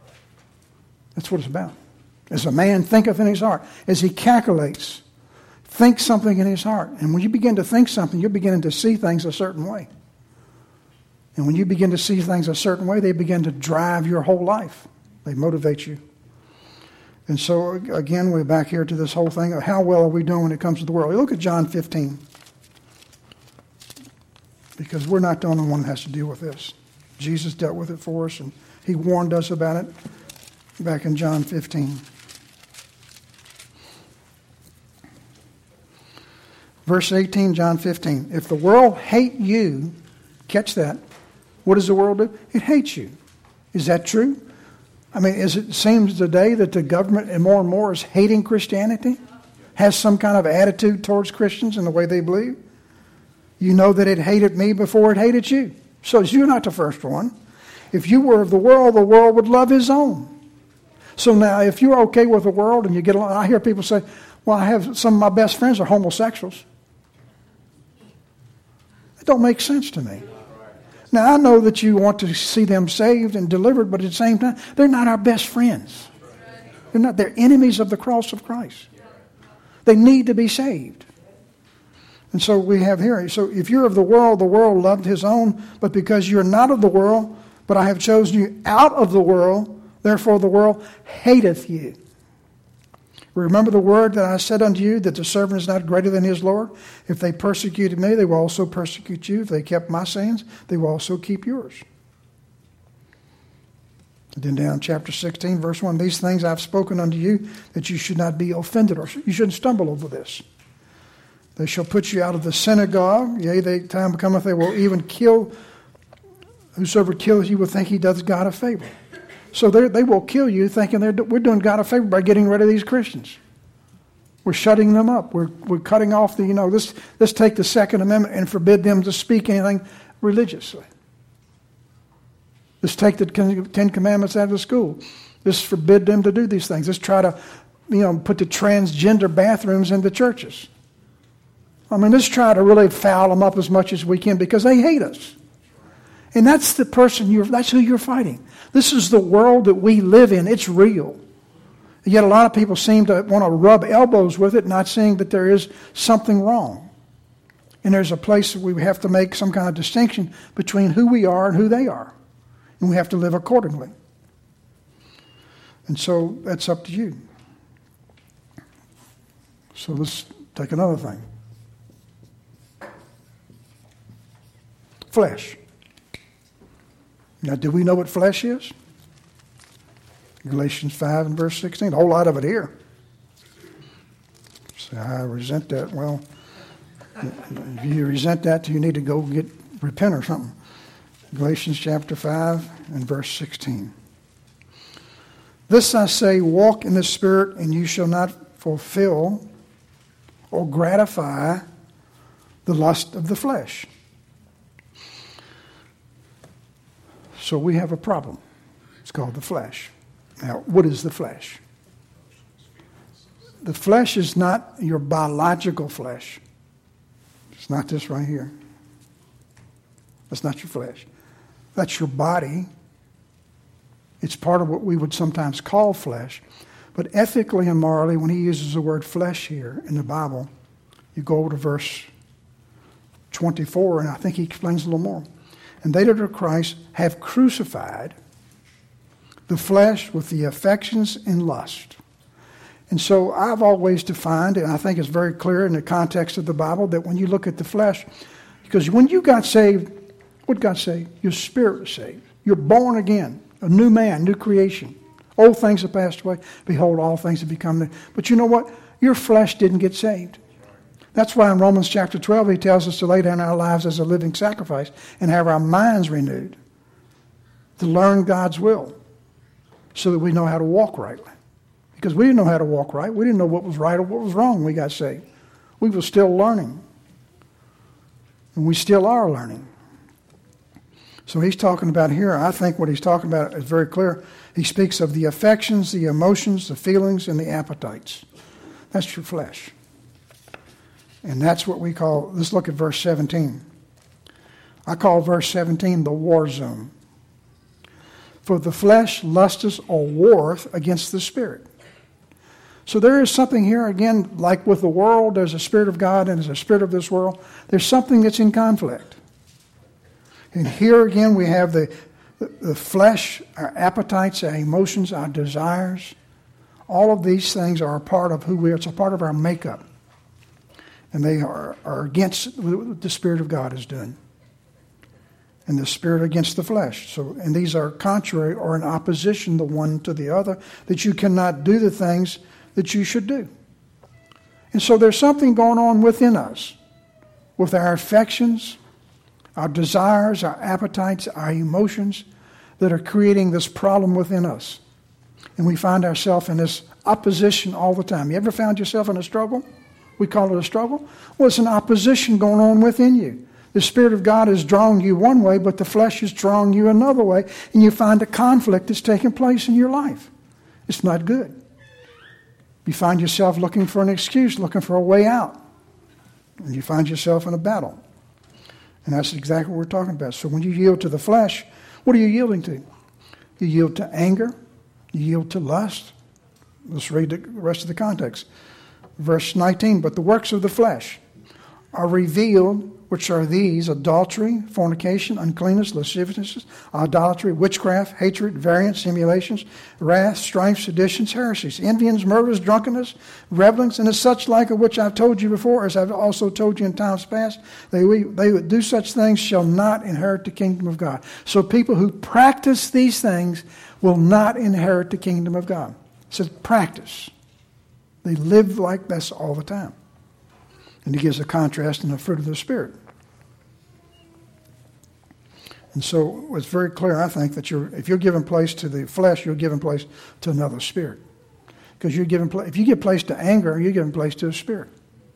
That's what it's about. As a man thinketh in his heart, as he calculates, think something in his heart. And when you begin to think something, you're beginning to see things a certain way. And when you begin to see things a certain way, they begin to drive your whole life. They motivate you. And so, again, we're back here to this whole thing of how well are we doing when it comes to the world. You look at John 15. Because we're not the only one that has to deal with this. Jesus dealt with it for us, and he warned us about it back in John 15. Verse 18, John 15. If the world hate you, catch that. What does the world do? It hates you. Is that true? I mean, it seems today that the government and more is hating Christianity? Has some kind of attitude towards Christians and the way they believe? You know that it hated me before it hated you. So you're not the first one. If you were of the world would love his own. So now, if you're okay with the world and you get along, I hear people say, well, I have some of my best friends are homosexuals. It don't make sense to me. Now, I know that you want to see them saved and delivered, but at the same time, they're not our best friends. They're enemies of the cross of Christ. They need to be saved. And so we have here, so if you're of the world loved his own, but because you're not of the world, but I have chosen you out of the world, therefore the world hateth you. Remember the word that I said unto you, that the servant is not greater than his Lord? If they persecuted me, they will also persecute you. If they kept my sayings, they will also keep yours. And then down chapter 16, verse 1, these things I've spoken unto you, that you should not be offended, or you shouldn't stumble over this. They shall put you out of the synagogue. Yea, the time cometh, they will even kill. Whosoever kills you will think he does God a favor. So they will kill you thinking we're doing God a favor by getting rid of these Christians. We're shutting them up. We're cutting off let's take the Second Amendment and forbid them to speak anything religiously. Let's take the Ten Commandments out of the school. Let's forbid them to do these things. Let's try to, put the transgender bathrooms in the churches. I mean, let's try to really foul them up as much as we can because they hate us. And that's the person that's who you're fighting. This is the world that we live in. It's real. Yet a lot of people seem to want to rub elbows with it, not seeing that there is something wrong. And there's a place that we have to make some kind of distinction between who we are and who they are. And we have to live accordingly. And so that's up to you. So let's take another thing. Flesh. Now, do we know what flesh is? Galatians 5 and verse 16. A whole lot of it here. So I resent that. Well, if you resent that, you need to go repent or something. Galatians chapter 5 and verse 16. This I say, walk in the Spirit, and you shall not fulfill or gratify the lust of the flesh. So we have a problem. It's called the flesh. Now, what is the flesh? The flesh is not your biological flesh. It's not this right here. That's not your flesh. That's your body. It's part of what we would sometimes call flesh. But ethically and morally, when he uses the word flesh here in the Bible, you go over to verse 24, and I think he explains a little more. And they that are Christ have crucified the flesh with the affections and lust. And so I've always defined, and I think it's very clear in the context of the Bible, that when you look at the flesh, because when you got saved, what God saved? Your spirit was saved. You're born again, a new man, new creation. Old things have passed away. Behold, all things have become new. But you know what? Your flesh didn't get saved. That's why in Romans chapter 12, he tells us to lay down our lives as a living sacrifice and have our minds renewed to learn God's will so that we know how to walk rightly. Because we didn't know how to walk right. We didn't know what was right or what was wrong when we got saved. We were still learning. And we still are learning. So he's talking about here, I think what he's talking about is very clear. He speaks of the affections, the emotions, the feelings, and the appetites. That's your flesh. And that's what we call, let's look at verse 17. I call verse 17 the war zone. For the flesh lusteth or warreth against the Spirit. So there is something here, again, like with the world, there's a spirit of God and there's a spirit of this world. There's something that's in conflict. And here again we have the flesh, our appetites, our emotions, our desires. All of these things are a part of who we are. It's a part of our makeup. And they are against what the Spirit of God is doing. And the Spirit against the flesh. And these are contrary or in opposition the one to the other, that you cannot do the things that you should do. And so there's something going on within us, with our affections, our desires, our appetites, our emotions, that are creating this problem within us. And we find ourselves in this opposition all the time. You ever found yourself in a struggle? We call it a struggle. Well, it's an opposition going on within you. The Spirit of God is drawing you one way, but the flesh is drawing you another way, and you find a conflict that's taking place in your life. It's not good. You find yourself looking for an excuse, looking for a way out. And you find yourself in a battle. And that's exactly what we're talking about. So when you yield to the flesh, what are you yielding to? You yield to anger. You yield to lust. Let's read the rest of the context. Verse 19, but the works of the flesh are revealed, which are these: adultery, fornication, uncleanness, lasciviousness, idolatry, witchcraft, hatred, variance, emulations, wrath, strife, seditions, heresies, envyings, murders, drunkenness, revelings, and as such like, of which I've told you before, as I've also told you in times past, they would do such things shall not inherit the kingdom of God. So people who practice these things will not inherit the kingdom of God. It says practice. They live like this all the time. And he gives a contrast in the fruit of the Spirit. And so it's very clear, I think, that if you're giving place to the flesh, you're giving place to another spirit. Because if you give place to anger, you're giving place to a spirit.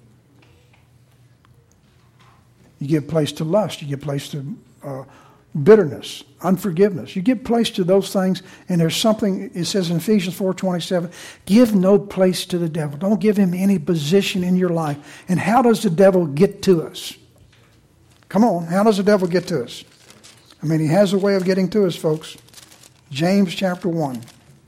You give place to lust. You give place to bitterness, unforgiveness. You give place to those things, and there's something, it says in Ephesians 4:27, give no place to the devil. Don't give him any position in your life. And how does the devil get to us? Come on, how does the devil get to us? I mean, he has a way of getting to us, folks. James chapter 1.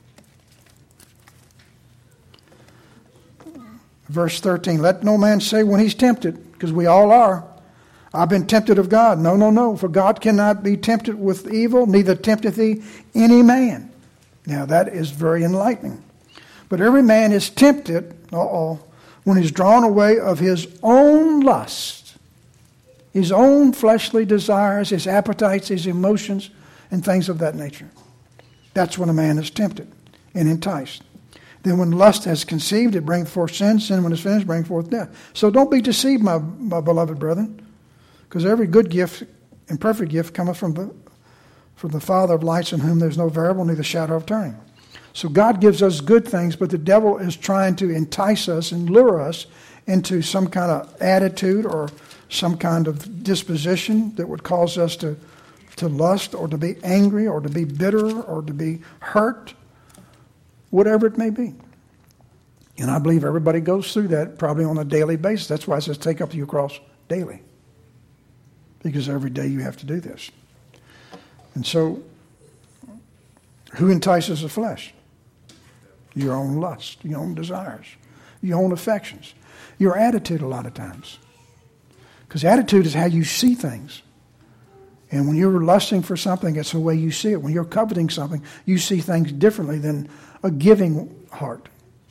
Verse 13, let no man say when he's tempted, because we all are, I've been tempted of God. No, no, no. For God cannot be tempted with evil, neither tempteth he any man. Now that is very enlightening. But every man is tempted, when he's drawn away of his own lust, his own fleshly desires, his appetites, his emotions, and things of that nature. That's when a man is tempted and enticed. Then when lust has conceived, it brings forth sin. Sin, when it's finished, brings forth death. So don't be deceived, my beloved brethren. Because every good gift and perfect gift cometh from the Father of lights, in whom there's no variable, neither shadow of turning. So God gives us good things, but the devil is trying to entice us and lure us into some kind of attitude or some kind of disposition that would cause us to lust or to be angry or to be bitter or to be hurt, whatever it may be. And I believe everybody goes through that probably on a daily basis. That's why it says take up your cross daily. Because every day you have to do this. And so, who entices the flesh? Your own lust, your own desires, your own affections, your attitude a lot of times. Because attitude is how you see things. And when you're lusting for something, it's the way you see it. When you're coveting something, you see things differently than a giving heart.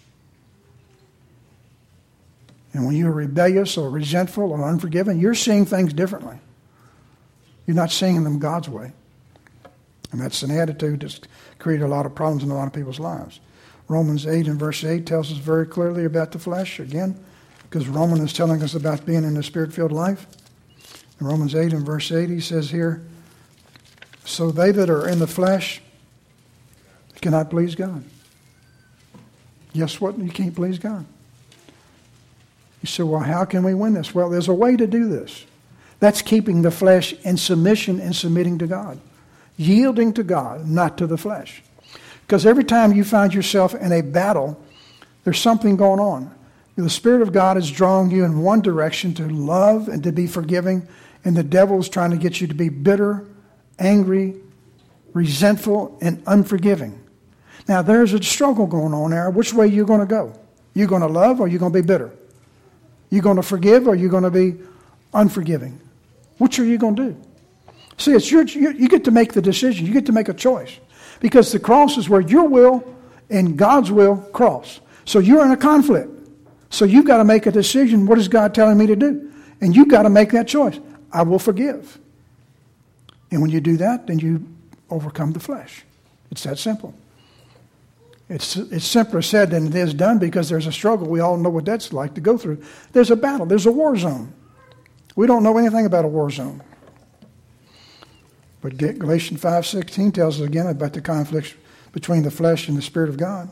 And when you're rebellious or resentful or unforgiving, you're seeing things differently. You're not seeing them God's way. And that's an attitude that's created a lot of problems in a lot of people's lives. Romans 8 and verse 8 tells us very clearly about the flesh, again, because Romans is telling us about being in a spirit-filled life. In Romans 8 and verse 8, he says here, so they that are in the flesh cannot please God. Guess what? You can't please God. You say, well, how can we win this? Well, there's a way to do this. That's keeping the flesh in submission and submitting to God. Yielding to God, not to the flesh. Because every time you find yourself in a battle, there's something going on. The Spirit of God is drawing you in one direction to love and to be forgiving, and the devil is trying to get you to be bitter, angry, resentful, and unforgiving. Now, there's a struggle going on there. Which way are you going to go? You going to love or you going to be bitter? You going to forgive or you going to be unforgiving? Which are you going to do? See, it's you get to make the decision. You get to make a choice. Because the cross is where your will and God's will cross. So you're in a conflict. So you've got to make a decision. What is God telling me to do? And you've got to make that choice. I will forgive. And when you do that, then you overcome the flesh. It's that simple. It's simpler said than it is done because there's a struggle. We all know what that's like to go through. There's a battle. There's a war zone. We don't know anything about a war zone. But Galatians 5:16 tells us again about the conflict between the flesh and the Spirit of God.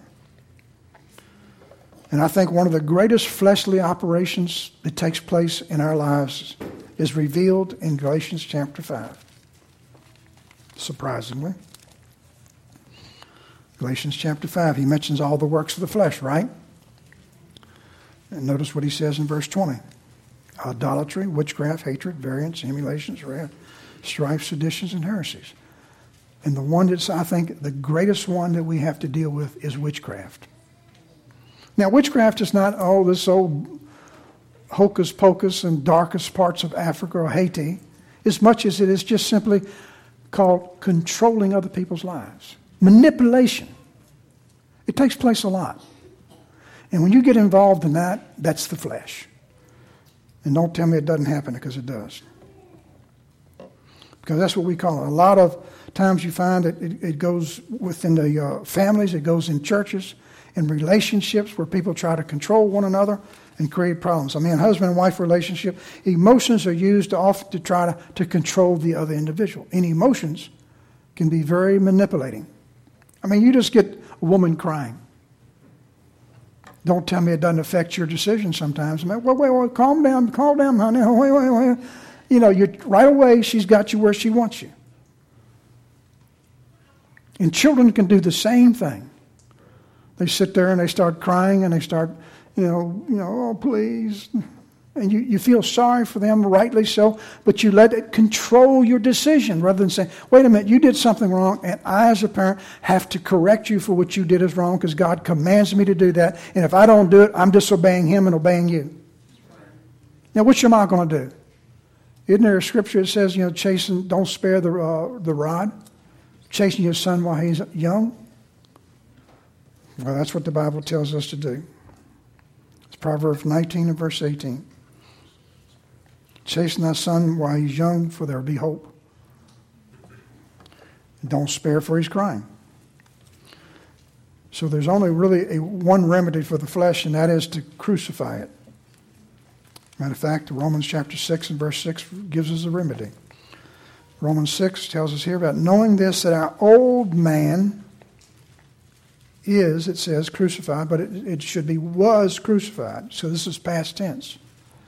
And I think one of the greatest fleshly operations that takes place in our lives is revealed in Galatians chapter 5. Surprisingly. Galatians chapter 5, he mentions all the works of the flesh, right? And notice what he says in verse 20. Idolatry, witchcraft, hatred, variance, emulations, wrath, strife, seditions, and heresies. And the one that's, I think, the greatest one that we have to deal with is witchcraft. Now, witchcraft is not, this old hocus pocus and darkest parts of Africa or Haiti, as much as it is just simply called controlling other people's lives. Manipulation. It takes place a lot. And when you get involved in that, that's the flesh. And don't tell me it doesn't happen, because it does. Because that's what we call it. A lot of times you find that it goes within the families, it goes in churches, in relationships where people try to control one another and create problems. I mean, a husband and wife relationship, emotions are used often to try to control the other individual. And emotions can be very manipulating. I mean, you just get a woman crying. Don't tell me it doesn't affect your decision sometimes. I mean, wait, calm down, honey. Wait. You know, right away, she's got you where she wants you. And children can do the same thing. They sit there and they start crying and they start, oh, please. And you feel sorry for them, rightly so, but you let it control your decision rather than saying, wait a minute, you did something wrong, and I as a parent have to correct you for what you did is wrong because God commands me to do that, and if I don't do it, I'm disobeying Him and obeying you. Now, what's your mom going to do? Isn't there a scripture that says, chasten, don't spare the rod, chasten your son while he's young? Well, that's what the Bible tells us to do. It's Proverbs 19 and verse 18. Chasten thy son while he's young, for there will be hope. Don't spare, for he's crying. So there's only really one remedy for the flesh, and that is to crucify it. Matter of fact, Romans chapter 6 and verse 6 gives us a remedy. Romans 6 tells us here about knowing this, that our old man is, it says, crucified, but it should be was crucified. So this is past tense.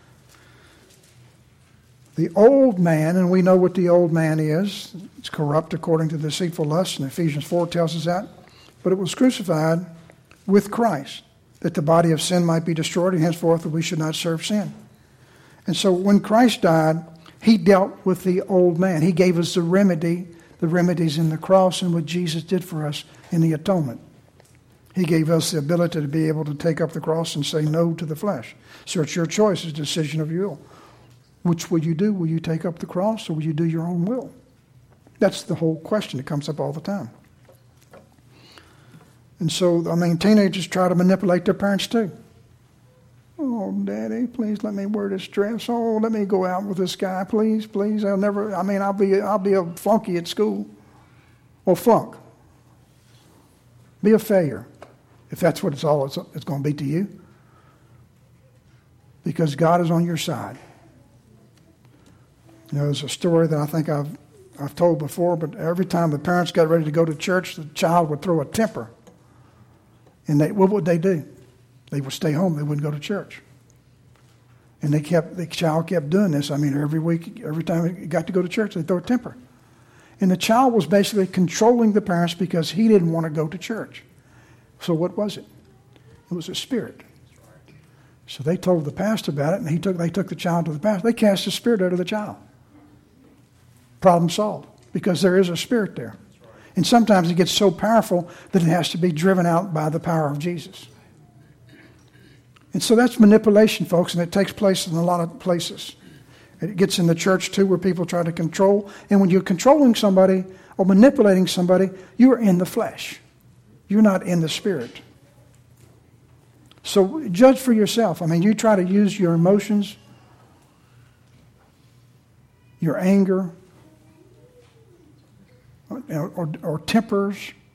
The old man, and we know what the old man is. It's corrupt according to the deceitful lust, and Ephesians 4 tells us that. But it was crucified with Christ, that the body of sin might be destroyed, and henceforth that we should not serve sin. And so when Christ died, He dealt with the old man. He gave us the remedies in the cross and what Jesus did for us in the atonement. He gave us the ability to be able to take up the cross and say no to the flesh. So it's your choice, it's a decision of your will. Which will you do? Will you take up the cross or will you do your own will? That's the whole question that comes up all the time. And so, teenagers try to manipulate their parents too. Oh, Daddy, please let me wear this dress. Oh, let me go out with this guy, please. I'll be a flunky at school. Or flunk. Be a failure, if that's what it's going to be to you. Because God is on your side. There's a story that I think I've told before, but every time the parents got ready to go to church, the child would throw a temper. And what would they do? They would stay home. They wouldn't go to church. And the child kept doing this. Every week, every time he got to go to church, they'd throw a temper. And the child was basically controlling the parents because he didn't want to go to church. So what was it? It was a spirit. So they told the pastor about it, and they took the child to the pastor. They cast the spirit out of the child. Problem solved, because there is a spirit there. And sometimes it gets so powerful that it has to be driven out by the power of Jesus. And so that's manipulation, folks, and it takes place in a lot of places. It gets in the church, too, where people try to control. And when you're controlling somebody or manipulating somebody, you are in the flesh. You're not in the Spirit. So judge for yourself. I mean, you try to use your emotions, your anger, or tempers,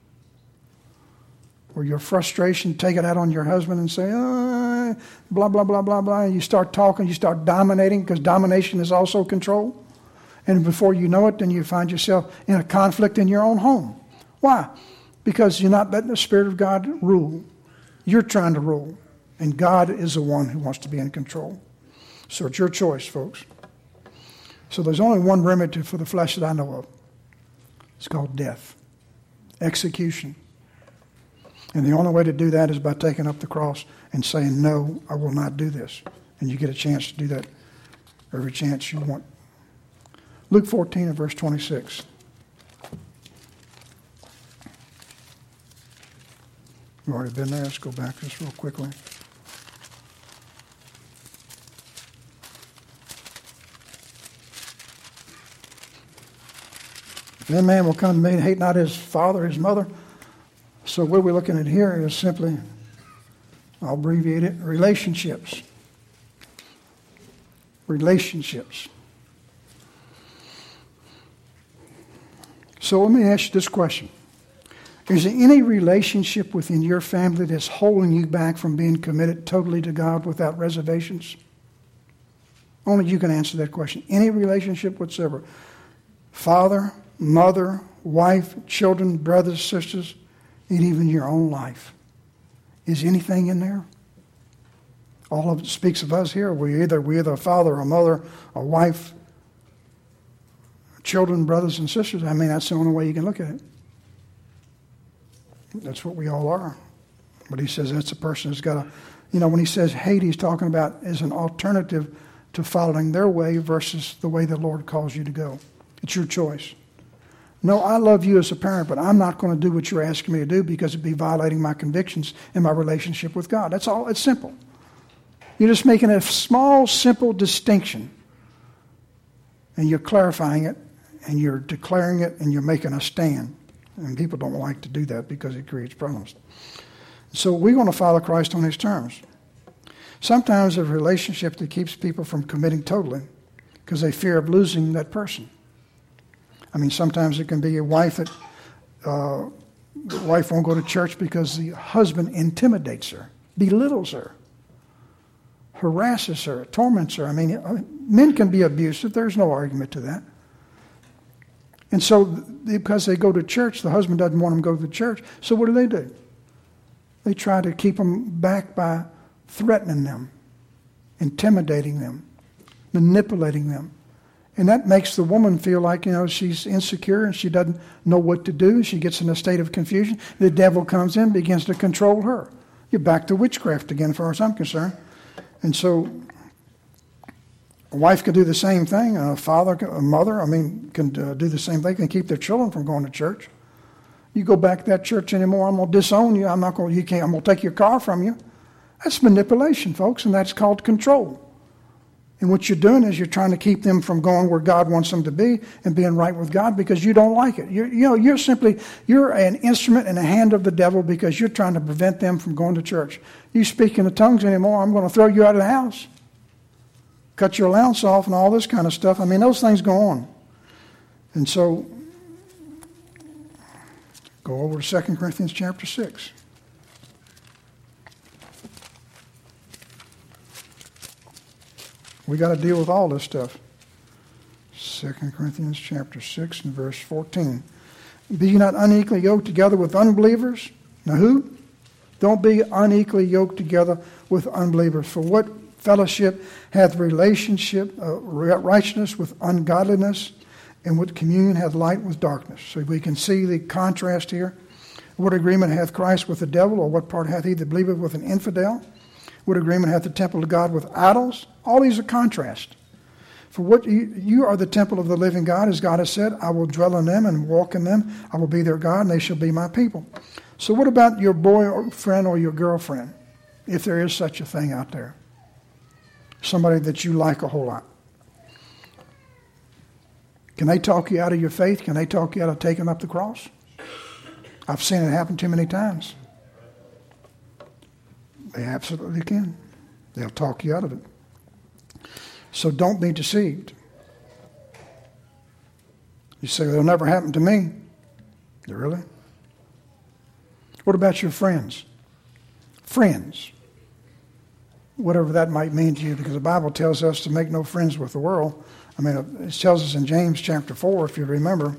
or your frustration, take it out on your husband and say, blah, blah, blah, blah, blah. And you start talking, you start dominating, because domination is also control. And before you know it, then you find yourself in a conflict in your own home. Why? Because you're not letting the Spirit of God rule. You're trying to rule. And God is the one who wants to be in control. So it's your choice, folks. So there's only one remedy for the flesh that I know of. It's called death. Execution. And the only way to do that is by taking up the cross and saying, no, I will not do this. And you get a chance to do that every chance you want. Luke 14 and verse 26. We've already been there. Let's go back just real quickly. If any man will come to me and hate not his father, his mother. So what we're looking at here is simply, I'll abbreviate it, relationships. Relationships. So let me ask you this question. Is there any relationship within your family that's holding you back from being committed totally to God without reservations? Only you can answer that question. Any relationship whatsoever. Father, mother, wife, children, brothers, sisters, and even your own life. Is anything in there? All of it speaks of us here. We're either a father, a mother, a wife, children, brothers, and sisters. I mean, that's the only way you can look at it. That's what we all are. But he says that's a person who's got when he says hate, he's talking about as an alternative to following their way versus the way the Lord calls you to go. It's your choice. No, I love you as a parent, but I'm not going to do what you're asking me to do because it'd be violating my convictions and my relationship with God. That's all. It's simple. You're just making a small, simple distinction. And you're clarifying it, and you're declaring it, and you're making a stand. And people don't like to do that because it creates problems. So we're going to follow Christ on his terms. Sometimes a relationship that keeps people from committing totally because they fear of losing that person. I mean, sometimes it can be a wife that the wife won't go to church because the husband intimidates her, belittles her, harasses her, torments her. I mean, men can be abusive. There's no argument to that. And so because they go to church, the husband doesn't want them to go to church. So what do? They try to keep them back by threatening them, intimidating them, manipulating them. And that makes the woman feel like, she's insecure and she doesn't know what to do. She gets in a state of confusion. The devil comes in, begins to control her. You're back to witchcraft again, as far as I'm concerned. And so a wife can do the same thing. A father, a mother, can do the same thing. Can keep their children from going to church. You go back to that church anymore, I'm going to disown you. I'm going to take your car from you. That's manipulation, folks, and that's called control. And what you're doing is you're trying to keep them from going where God wants them to be and being right with God because you don't like it. You're an instrument in the hand of the devil because you're trying to prevent them from going to church. You speak in the tongues anymore, I'm going to throw you out of the house. Cut your allowance off and all this kind of stuff. I mean, those things go on. And so, go over to 2 Corinthians chapter 6. We got to deal with all this stuff. 2 Corinthians chapter 6 and verse 14. Be ye not unequally yoked together with unbelievers. Now who? Don't be unequally yoked together with unbelievers. For what fellowship hath righteousness with ungodliness, and what communion hath light with darkness? So we can see the contrast here. What agreement hath Christ with the devil, or what part hath he that believeth with an infidel? What agreement hath the temple of God with idols? All these are contrast. For what you are the temple of the living God, as God has said, I will dwell in them and walk in them. I will be their God, and they shall be my people. So what about your boyfriend or your girlfriend, if there is such a thing out there? Somebody that you like a whole lot. Can they talk you out of your faith? Can they talk you out of taking up the cross? I've seen it happen too many times. They absolutely can. They'll talk you out of it. So don't be deceived. You say, it'll never happen to me. Really? What about your friends? Friends. Whatever that might mean to you, because the Bible tells us to make no friends with the world. I mean, it tells us in James chapter 4, if you remember.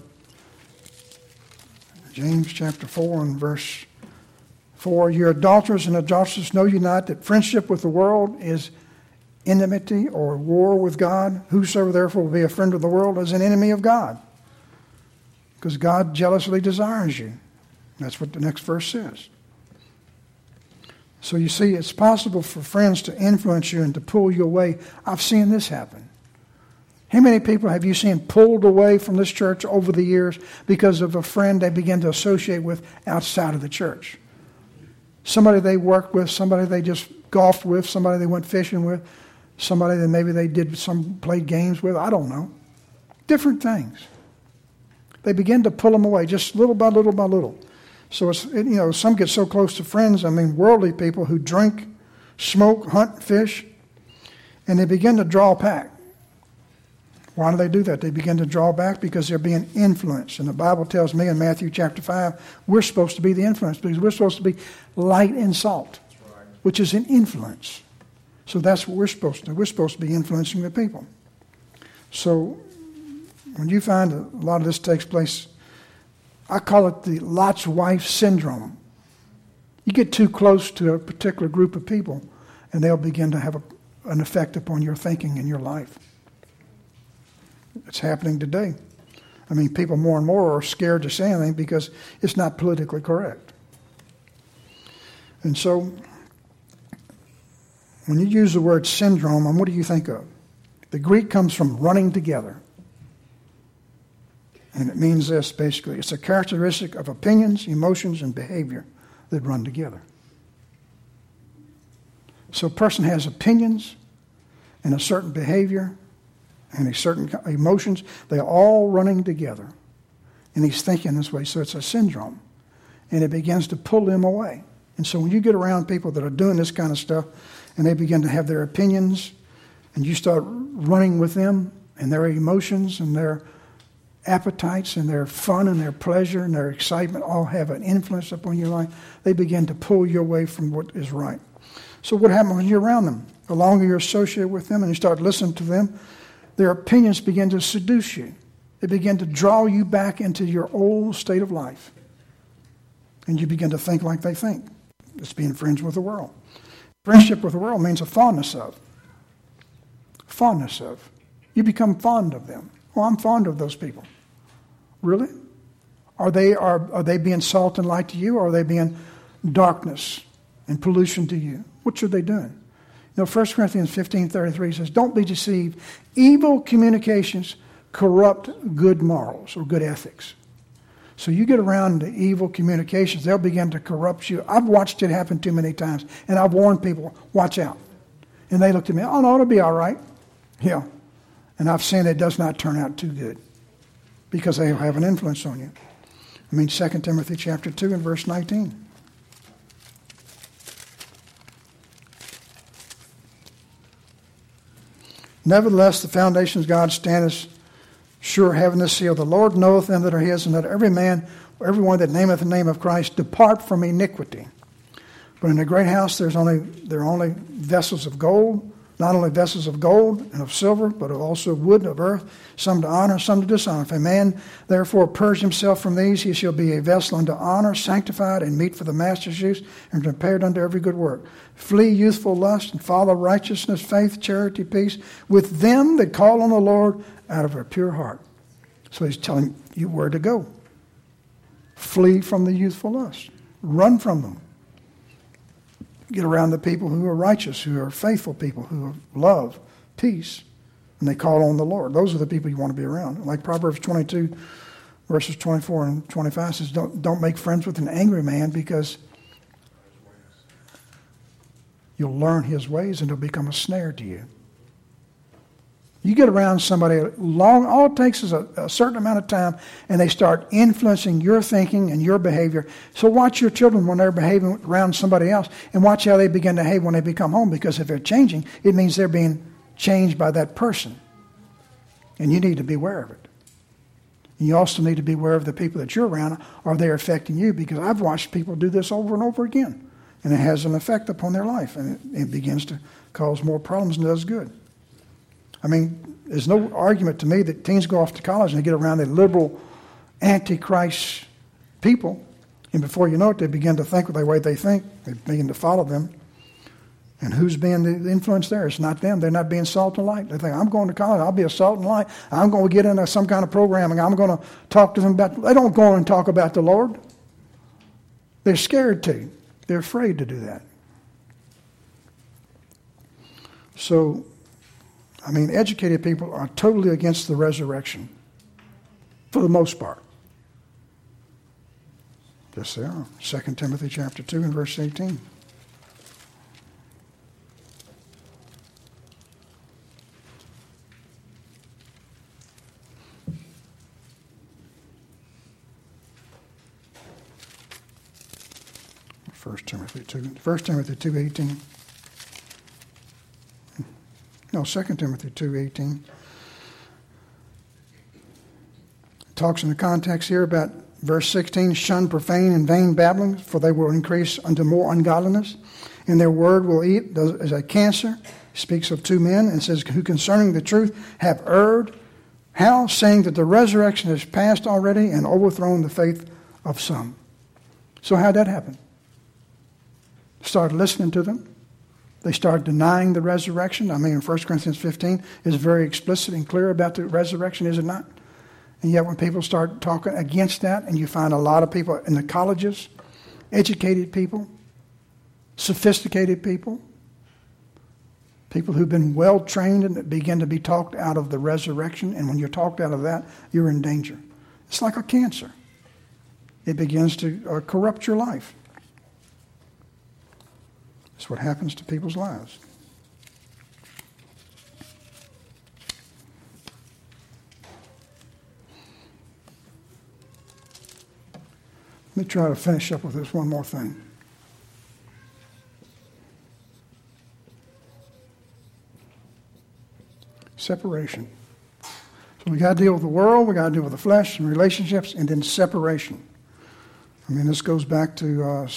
James chapter 4 and verse 4. You adulterers and adulteresses, know you not that friendship with the world is enmity or war with God? Whosoever therefore will be a friend of the world is an enemy of God. Because God jealously desires you. That's what the next verse says. So you see, it's possible for friends to influence you and to pull you away. I've seen this happen. How many people have you seen pulled away from this church over the years because of a friend they began to associate with outside of the church? Somebody they worked with, somebody they just golfed with, somebody they went fishing with, somebody that maybe they played games with, I don't know. Different things. They begin to pull them away just little by little by little. So, some get so close to friends, worldly people who drink, smoke, hunt, fish, and they begin to draw back. Why do they do that? They begin to draw back because they're being influenced. And the Bible tells me in Matthew chapter 5, we're supposed to be the influence because we're supposed to be light and salt, which is an influence. So that's what we're supposed to do. We're supposed to be influencing the people. So when you find a lot of this takes place, I call it the Lot's wife syndrome. You get too close to a particular group of people, and they'll begin to have an effect upon your thinking and your life. It's happening today. People more and more are scared to say anything because it's not politically correct. And so, when you use the word syndrome, what do you think of? The Greek comes from running together. And it means this, basically. It's a characteristic of opinions, emotions, and behavior that run together. So a person has opinions and a certain behavior and a certain emotions. They're all running together. And he's thinking this way. So it's a syndrome. And it begins to pull him away. And so when you get around people that are doing this kind of stuff and they begin to have their opinions and you start running with them and their emotions and their appetites and their fun and their pleasure and their excitement all have an influence upon your life, they begin to pull you away from what is right. So what happens when you're around them? The longer you're associated with them and you start listening to them, their opinions begin to seduce you. They begin to draw you back into your old state of life. And you begin to think like they think. It's being friends with the world. Friendship with the world means a fondness of. Fondness of. You become fond of them. Well, I'm fond of those people. Really? Are they being salt and light to you, or are they being darkness and pollution to you? What are they doing? 1 Corinthians 15:33 says, don't be deceived. Evil communications corrupt good morals or good ethics. So you get around the evil communications, they'll begin to corrupt you. I've watched it happen too many times, and I've warned people, watch out. And they looked at me, oh, no, it'll be all right. Yeah. And I've seen it does not turn out too good because they have an influence on you. 2 Timothy chapter 2 and verse 19. Nevertheless, the foundations of God standeth sure, having this seal. The Lord knoweth them that are his, and that everyone that nameth the name of Christ depart from iniquity. But in the great house there are only vessels of gold, not only vessels of gold and of silver, but also of wood, of earth, some to honor, some to dishonor. If a man therefore purge himself from these, he shall be a vessel unto honor, sanctified, and meet for the master's use, and prepared unto every good work. Flee youthful lust, and follow righteousness, faith, charity, peace, with them that call on the Lord out of a pure heart. So he's telling you where to go. Flee from the youthful lust. Run from them. Get around the people who are righteous, who are faithful people, who have love, peace, and they call on the Lord. Those are the people you want to be around. Like Proverbs 22, verses 24 and 25 says, don't make friends with an angry man, because you'll learn his ways and it'll become a snare to you. You get around somebody long, all it takes is a certain amount of time, and they start influencing your thinking and your behavior. So watch your children when they're behaving around somebody else, and watch how they begin to behave when they become home, because if they're changing, it means they're being changed by that person. And you need to be aware of it. And you also need to be aware of the people that you're around. Are they affecting you? Because I've watched people do this over and over again, and it has an effect upon their life, and it begins to cause more problems than it does good. I mean, there's no argument to me that teens go off to college and they get around the liberal, anti-Christ people, and before you know it, they begin to think the way they think. They begin to follow them. And who's being the influence there? It's not them. They're not being salt and light. They think, I'm going to college, I'll be a salt and light. I'm going to get into some kind of programming. I'm going to talk to them about... They don't go and talk about the Lord. They're scared to. They're afraid to do that. So, I mean, educated people are totally against the resurrection, for the most part. Yes, they are. 2 Timothy chapter 2 and verse 18. First Timothy 2:18. No, 2 Timothy 2:18. Talks in the context here about verse 16, shun profane and vain babblings, for they will increase unto more ungodliness. And their word will eat as a cancer. He speaks of two men and says, who concerning the truth have erred. How? Saying that the resurrection has passed already and overthrown the faith of some. So how'd that happen? Started listening to them. They started denying the resurrection. I mean, 1 Corinthians 15 is very explicit and clear about the resurrection, is it not? And yet when people start talking against that, and you find a lot of people in the colleges, educated people, sophisticated people, people who've been well trained and begin to be talked out of the resurrection, and when you're talked out of that, you're in danger. It's like a cancer. It begins to corrupt your life. That's what happens to people's lives. Let me try to finish up with this one more thing. Separation. So we got to deal with the world, we got to deal with the flesh and relationships, and then separation. I mean, this goes back to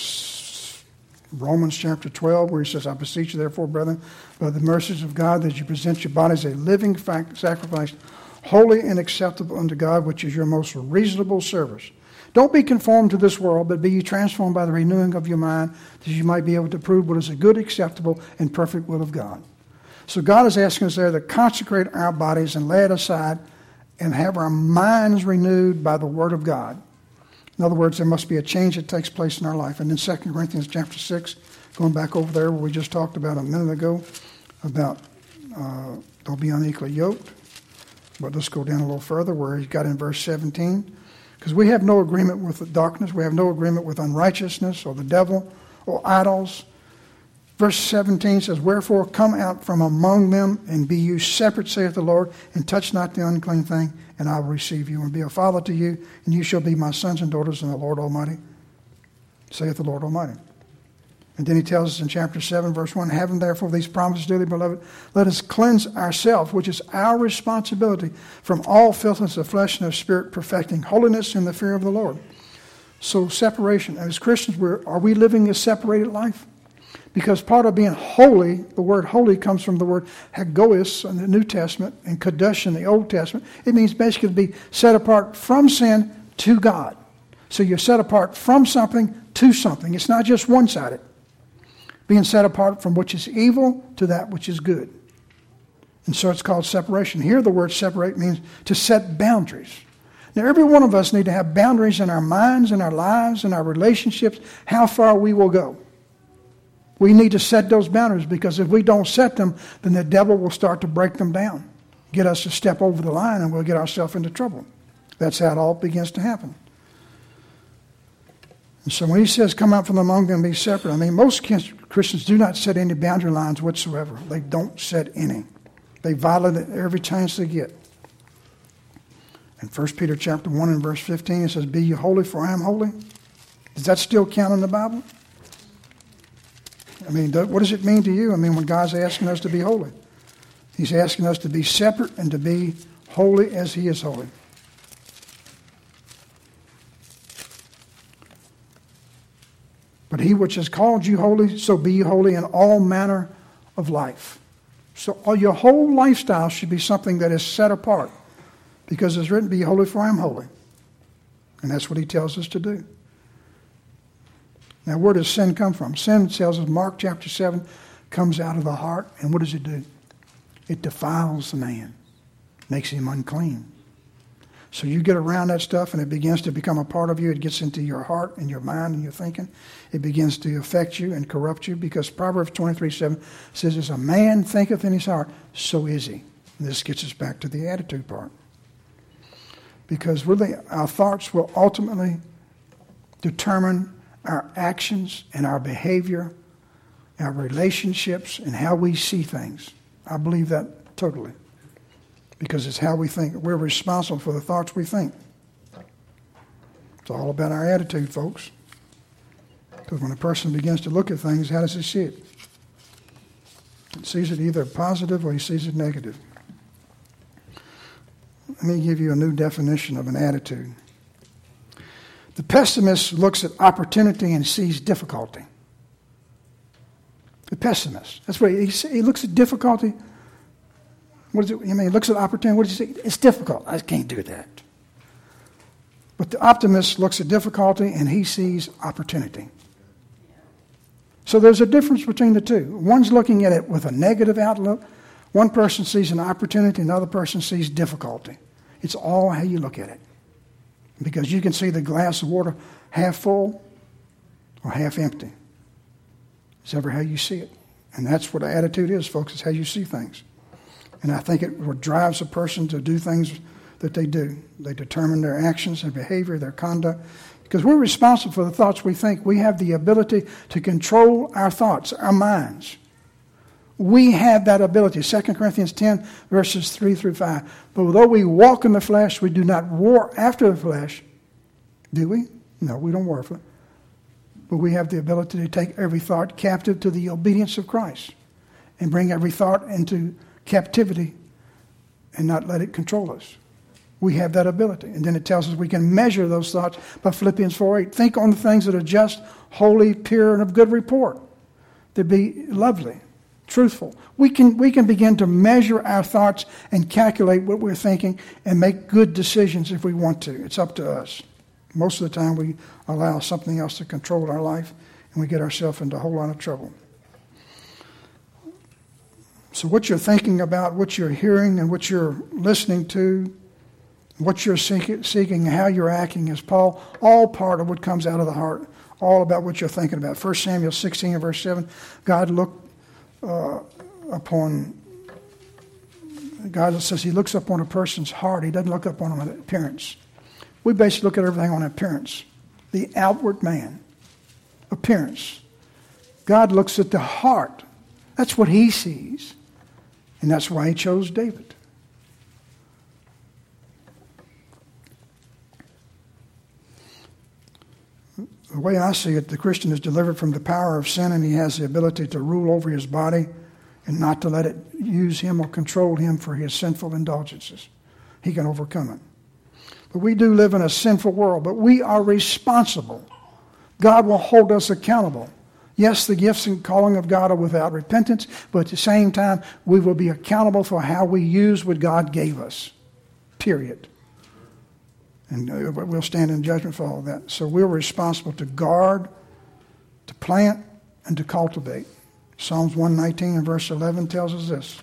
Romans chapter 12, where he says, I beseech you, therefore, brethren, by the mercies of God, that you present your bodies a living sacrifice, holy and acceptable unto God, which is your most reasonable service. Don't be conformed to this world, but be ye transformed by the renewing of your mind, that you might be able to prove what is a good, acceptable, and perfect will of God. So God is asking us there to consecrate our bodies and lay it aside and have our minds renewed by the Word of God. In other words, there must be a change that takes place in our life. And in 2 Corinthians chapter 6, going back over there where we just talked about a minute ago, about don't be unequally yoked. But let's go down a little further where he's got in verse 17. Because we have no agreement with the darkness. We have no agreement with unrighteousness or the devil or idols. Verse 17 says, wherefore come out from among them and be you separate, saith the Lord, and touch not the unclean thing, and I will receive you and be a father to you, and you shall be my sons and daughters in the Lord Almighty, saith the Lord Almighty. And then he tells us in chapter 7, verse 1, having therefore these promises, dearly beloved, let us cleanse ourselves, which is our responsibility, from all filthiness of flesh and of spirit, perfecting holiness in the fear of the Lord. So separation. As Christians, are we living a separated life? Because part of being holy, the word holy comes from the word hagois in the New Testament and kadosh in the Old Testament. It means basically to be set apart from sin to God. So you're set apart from something to something. It's not just one-sided. Being set apart from which is evil to that which is good. And so it's called separation. Here the word separate means to set boundaries. Now every one of us need to have boundaries in our minds, in our lives, in our relationships, how far we will go. We need to set those boundaries, because if we don't set them, then the devil will start to break them down. get us to step over the line, and we'll get ourselves into trouble. That's how it all begins to happen. And so when he says, come out from among them and be separate, I mean, most Christians do not set any boundary lines whatsoever. They don't set any. They violate it every chance they get. In 1 Peter chapter 1 and verse 15, it says, be ye holy, for I am holy. Does that still count in the Bible? I mean, what does it mean to you? I mean, when God's asking us to be holy, he's asking us to be separate and to be holy as he is holy. But he which has called you holy, so be ye holy in all manner of life. So your whole lifestyle should be something that is set apart. Because it's written, be ye holy, for I am holy. And that's what he tells us to do. Now, where does sin come from? Sin, tells us, Mark chapter 7, comes out of the heart. And what does it do? It defiles the man. Makes him unclean. So you get around that stuff and it begins to become a part of you. It gets into your heart and your mind and your thinking. It begins to affect you and corrupt you, because Proverbs 23:7 says, as a man thinketh in his heart, so is he. And this gets us back to the attitude part. Because really, our thoughts will ultimately determine our actions and our behavior, our relationships, and how we see things. I believe that totally. Because it's how we think. We're responsible for the thoughts we think. It's all about our attitude, folks. Because when a person begins to look at things, how does he see it? He sees it either positive or he sees it negative. Let me give you a new definition of an attitude. The pessimist looks at opportunity and sees difficulty. The pessimist. That's what he looks at difficulty. What is it? I mean, he looks at opportunity. What does he say? It's difficult. I can't do that. But the optimist looks at difficulty and he sees opportunity. So there's a difference between the two. One's looking at it with a negative outlook. One person sees an opportunity, another person sees difficulty. It's all how you look at it. Because you can see the glass of water half full or half empty. It's ever how you see it. And that's what attitude is, folks. It's how you see things. And I think it what drives a person to do things that they do. They determine their actions, their behavior, their conduct. Because we're responsible for the thoughts we think. We have the ability to control our thoughts, our minds. We have that ability. 2 Corinthians 10, verses 3 through 5. But though we walk in the flesh, we do not war after the flesh. Do we? No, we don't war for it. But we have the ability to take every thought captive to the obedience of Christ. And bring every thought into captivity and not let it control us. We have that ability. And then it tells us we can measure those thoughts by Philippians 4:8. Think on the things that are just, holy, pure, and of good report. To be lovely, truthful. We can begin to measure our thoughts and calculate what we're thinking and make good decisions if we want to. It's up to us. Most of the time we allow something else to control our life and we get ourselves into a whole lot of trouble. So what you're thinking about, what you're hearing, and what you're listening to, what you're seeking, how you're acting is all part of what comes out of the heart, all about what you're thinking about. 1 Samuel 16 and verse 7, God says he looks upon a person's heart. He doesn't look upon an appearance. We basically look at everything on appearance. The outward man. Appearance. God looks at the heart. That's what he sees. And that's why he chose David. The way I see it, the Christian is delivered from the power of sin, and he has the ability to rule over his body and not to let it use him or control him for his sinful indulgences. He can overcome it. But we do live in a sinful world, but we are responsible. God will hold us accountable. Yes, the gifts and calling of God are without repentance, but at the same time, we will be accountable for how we use what God gave us. Period. And we'll stand in judgment for all of that. So we're responsible to guard, to plant, and to cultivate. Psalms 119 and verse 11 tells us this.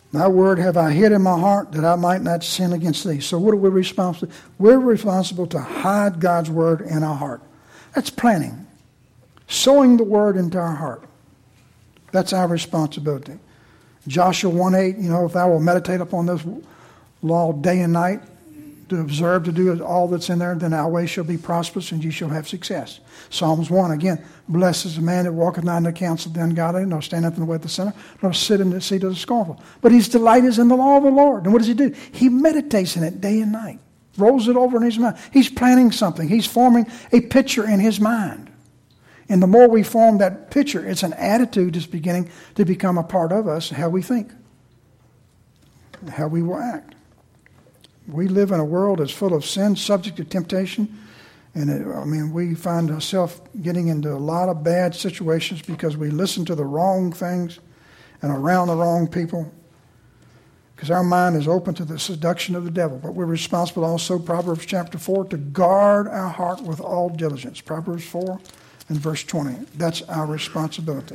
Thy word have I hid in my heart that I might not sin against thee. So what are we responsible? We're responsible to hide God's word in our heart. That's planting. Sowing the word into our heart. That's our responsibility. Joshua 1:8, if thou will meditate upon this law day and night, to observe, to do all that's in there, then our way shall be prosperous and you shall have success. Psalms 1, again, blessed is the man that walketh not in the counsel of the ungodly, nor standeth in the way of the sinner, nor sit in the seat of the scornful. But his delight is in the law of the Lord. And what does he do? He meditates in it day and night, rolls it over in his mind. He's planning something. He's forming a picture in his mind. And the more we form that picture, it's an attitude that's beginning to become a part of us, how we think, how we will act. We live in a world that's full of sin, subject to temptation. And we find ourselves getting into a lot of bad situations because we listen to the wrong things and around the wrong people. Because our mind is open to the seduction of the devil. But we're responsible also, Proverbs chapter 4, to guard our heart with all diligence. Proverbs 4 and verse 20. That's our responsibility.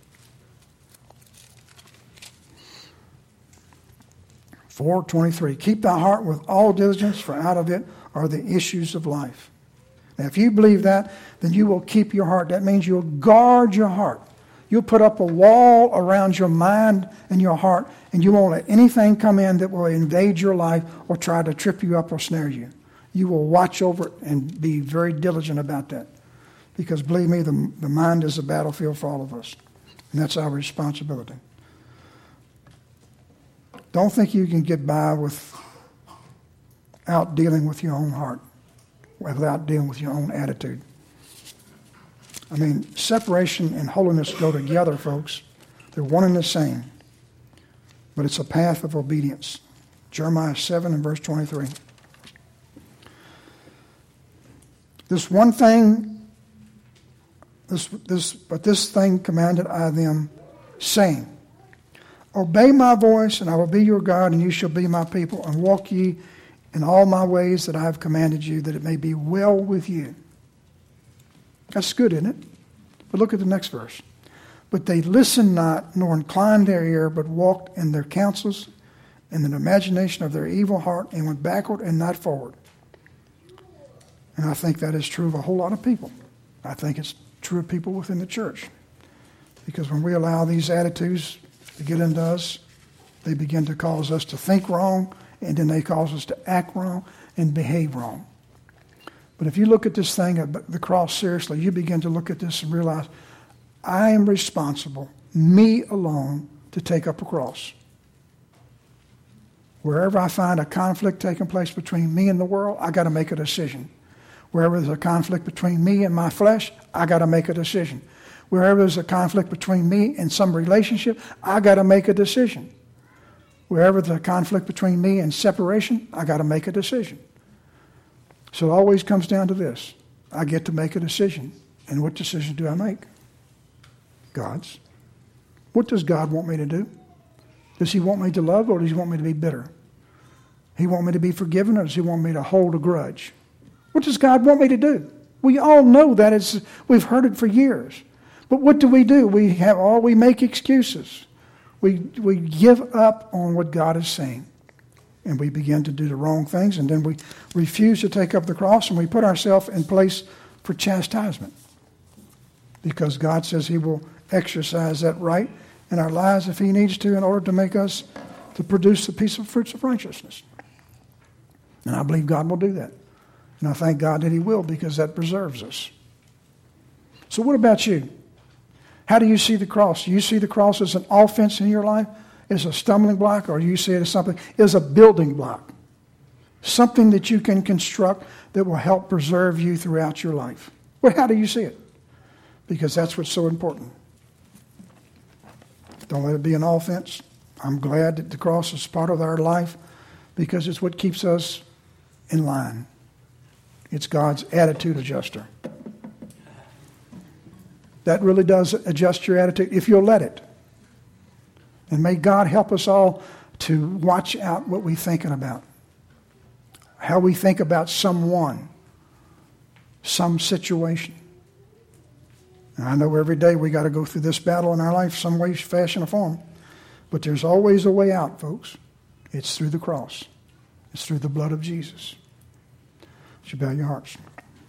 Four 23. Keep thy heart with all diligence, for out of it are the issues of life. Now, if you believe that, then you will keep your heart. That means you'll guard your heart. You'll put up a wall around your mind and your heart, and you won't let anything come in that will invade your life or try to trip you up or snare you. You will watch over it and be very diligent about that. Because believe me, the mind is a battlefield for all of us. And that's our responsibility. Don't think you can get by without dealing with your own heart, without dealing with your own attitude. Separation and holiness go together, folks. They're one and the same. But it's a path of obedience. Jeremiah 7 and verse 23. This one thing, but this thing commanded I them, saying, Obey my voice, and I will be your God, and you shall be my people, and walk ye in all my ways that I have commanded you, that it may be well with you. That's good, isn't it? But look at the next verse. But they listened not, nor inclined their ear, but walked in their counsels, in the imagination of their evil heart, and went backward and not forward. And I think that is true of a whole lot of people. I think it's true of people within the church. Because when we allow these attitudes to get into us, they begin to cause us to think wrong, and then they cause us to act wrong and behave wrong. But if you look at this thing, the cross, seriously, you begin to look at this and realize, I am responsible, me alone, to take up a cross. Wherever I find a conflict taking place between me and the world, I got to make a decision. Wherever there's a conflict between me and my flesh, I got to make a decision. Wherever there's a conflict between me and some relationship, I got to make a decision. Wherever there's a conflict between me and separation, I got to make a decision. So it always comes down to this. I get to make a decision. And what decision do I make? God's. What does God want me to do? Does he want me to love, or does he want me to be bitter? He want me to be forgiven, or does he want me to hold a grudge? What does God want me to do? We all know that. We've heard it for years. But what do? We make excuses. We give up on what God is saying. And we begin to do the wrong things, and then we refuse to take up the cross, and we put ourselves in place for chastisement. Because God says he will exercise that right in our lives if he needs to, in order to make us to produce the peace of fruits of righteousness. And I believe God will do that. And I thank God that he will, because that preserves us. So what about you? How do you see the cross? Do you see the cross as an offense in your life, as a stumbling block, or do you see it as something, as a building block? Something that you can construct that will help preserve you throughout your life. Well, how do you see it? Because that's what's so important. Don't let it be an offense. I'm glad that the cross is part of our life, because it's what keeps us in line. It's God's attitude adjuster. That really does adjust your attitude if you'll let it. And may God help us all to watch out what we're thinking about. How we think about someone, some situation. And I know every day we got to go through this battle in our life, some way, fashion, or form. But there's always a way out, folks. It's through the cross. It's through the blood of Jesus. Would you bow your hearts?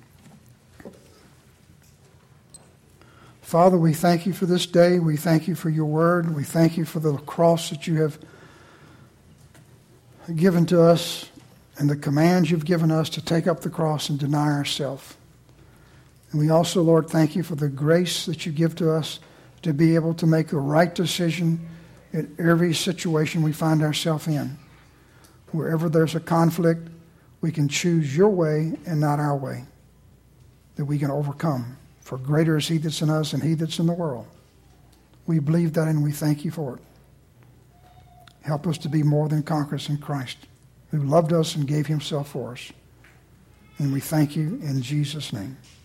Father, we thank you for this day. We thank you for your word. We thank you for the cross that you have given to us and the commands you've given us to take up the cross and deny ourselves. And we also, Lord, thank you for the grace that you give to us to be able to make a right decision in every situation we find ourselves in. Wherever there's a conflict, we can choose your way and not our way, that we can overcome. For greater is he that's in us than he that's in the world. We believe that and we thank you for it. Help us to be more than conquerors in Christ, who loved us and gave himself for us. And we thank you in Jesus' name.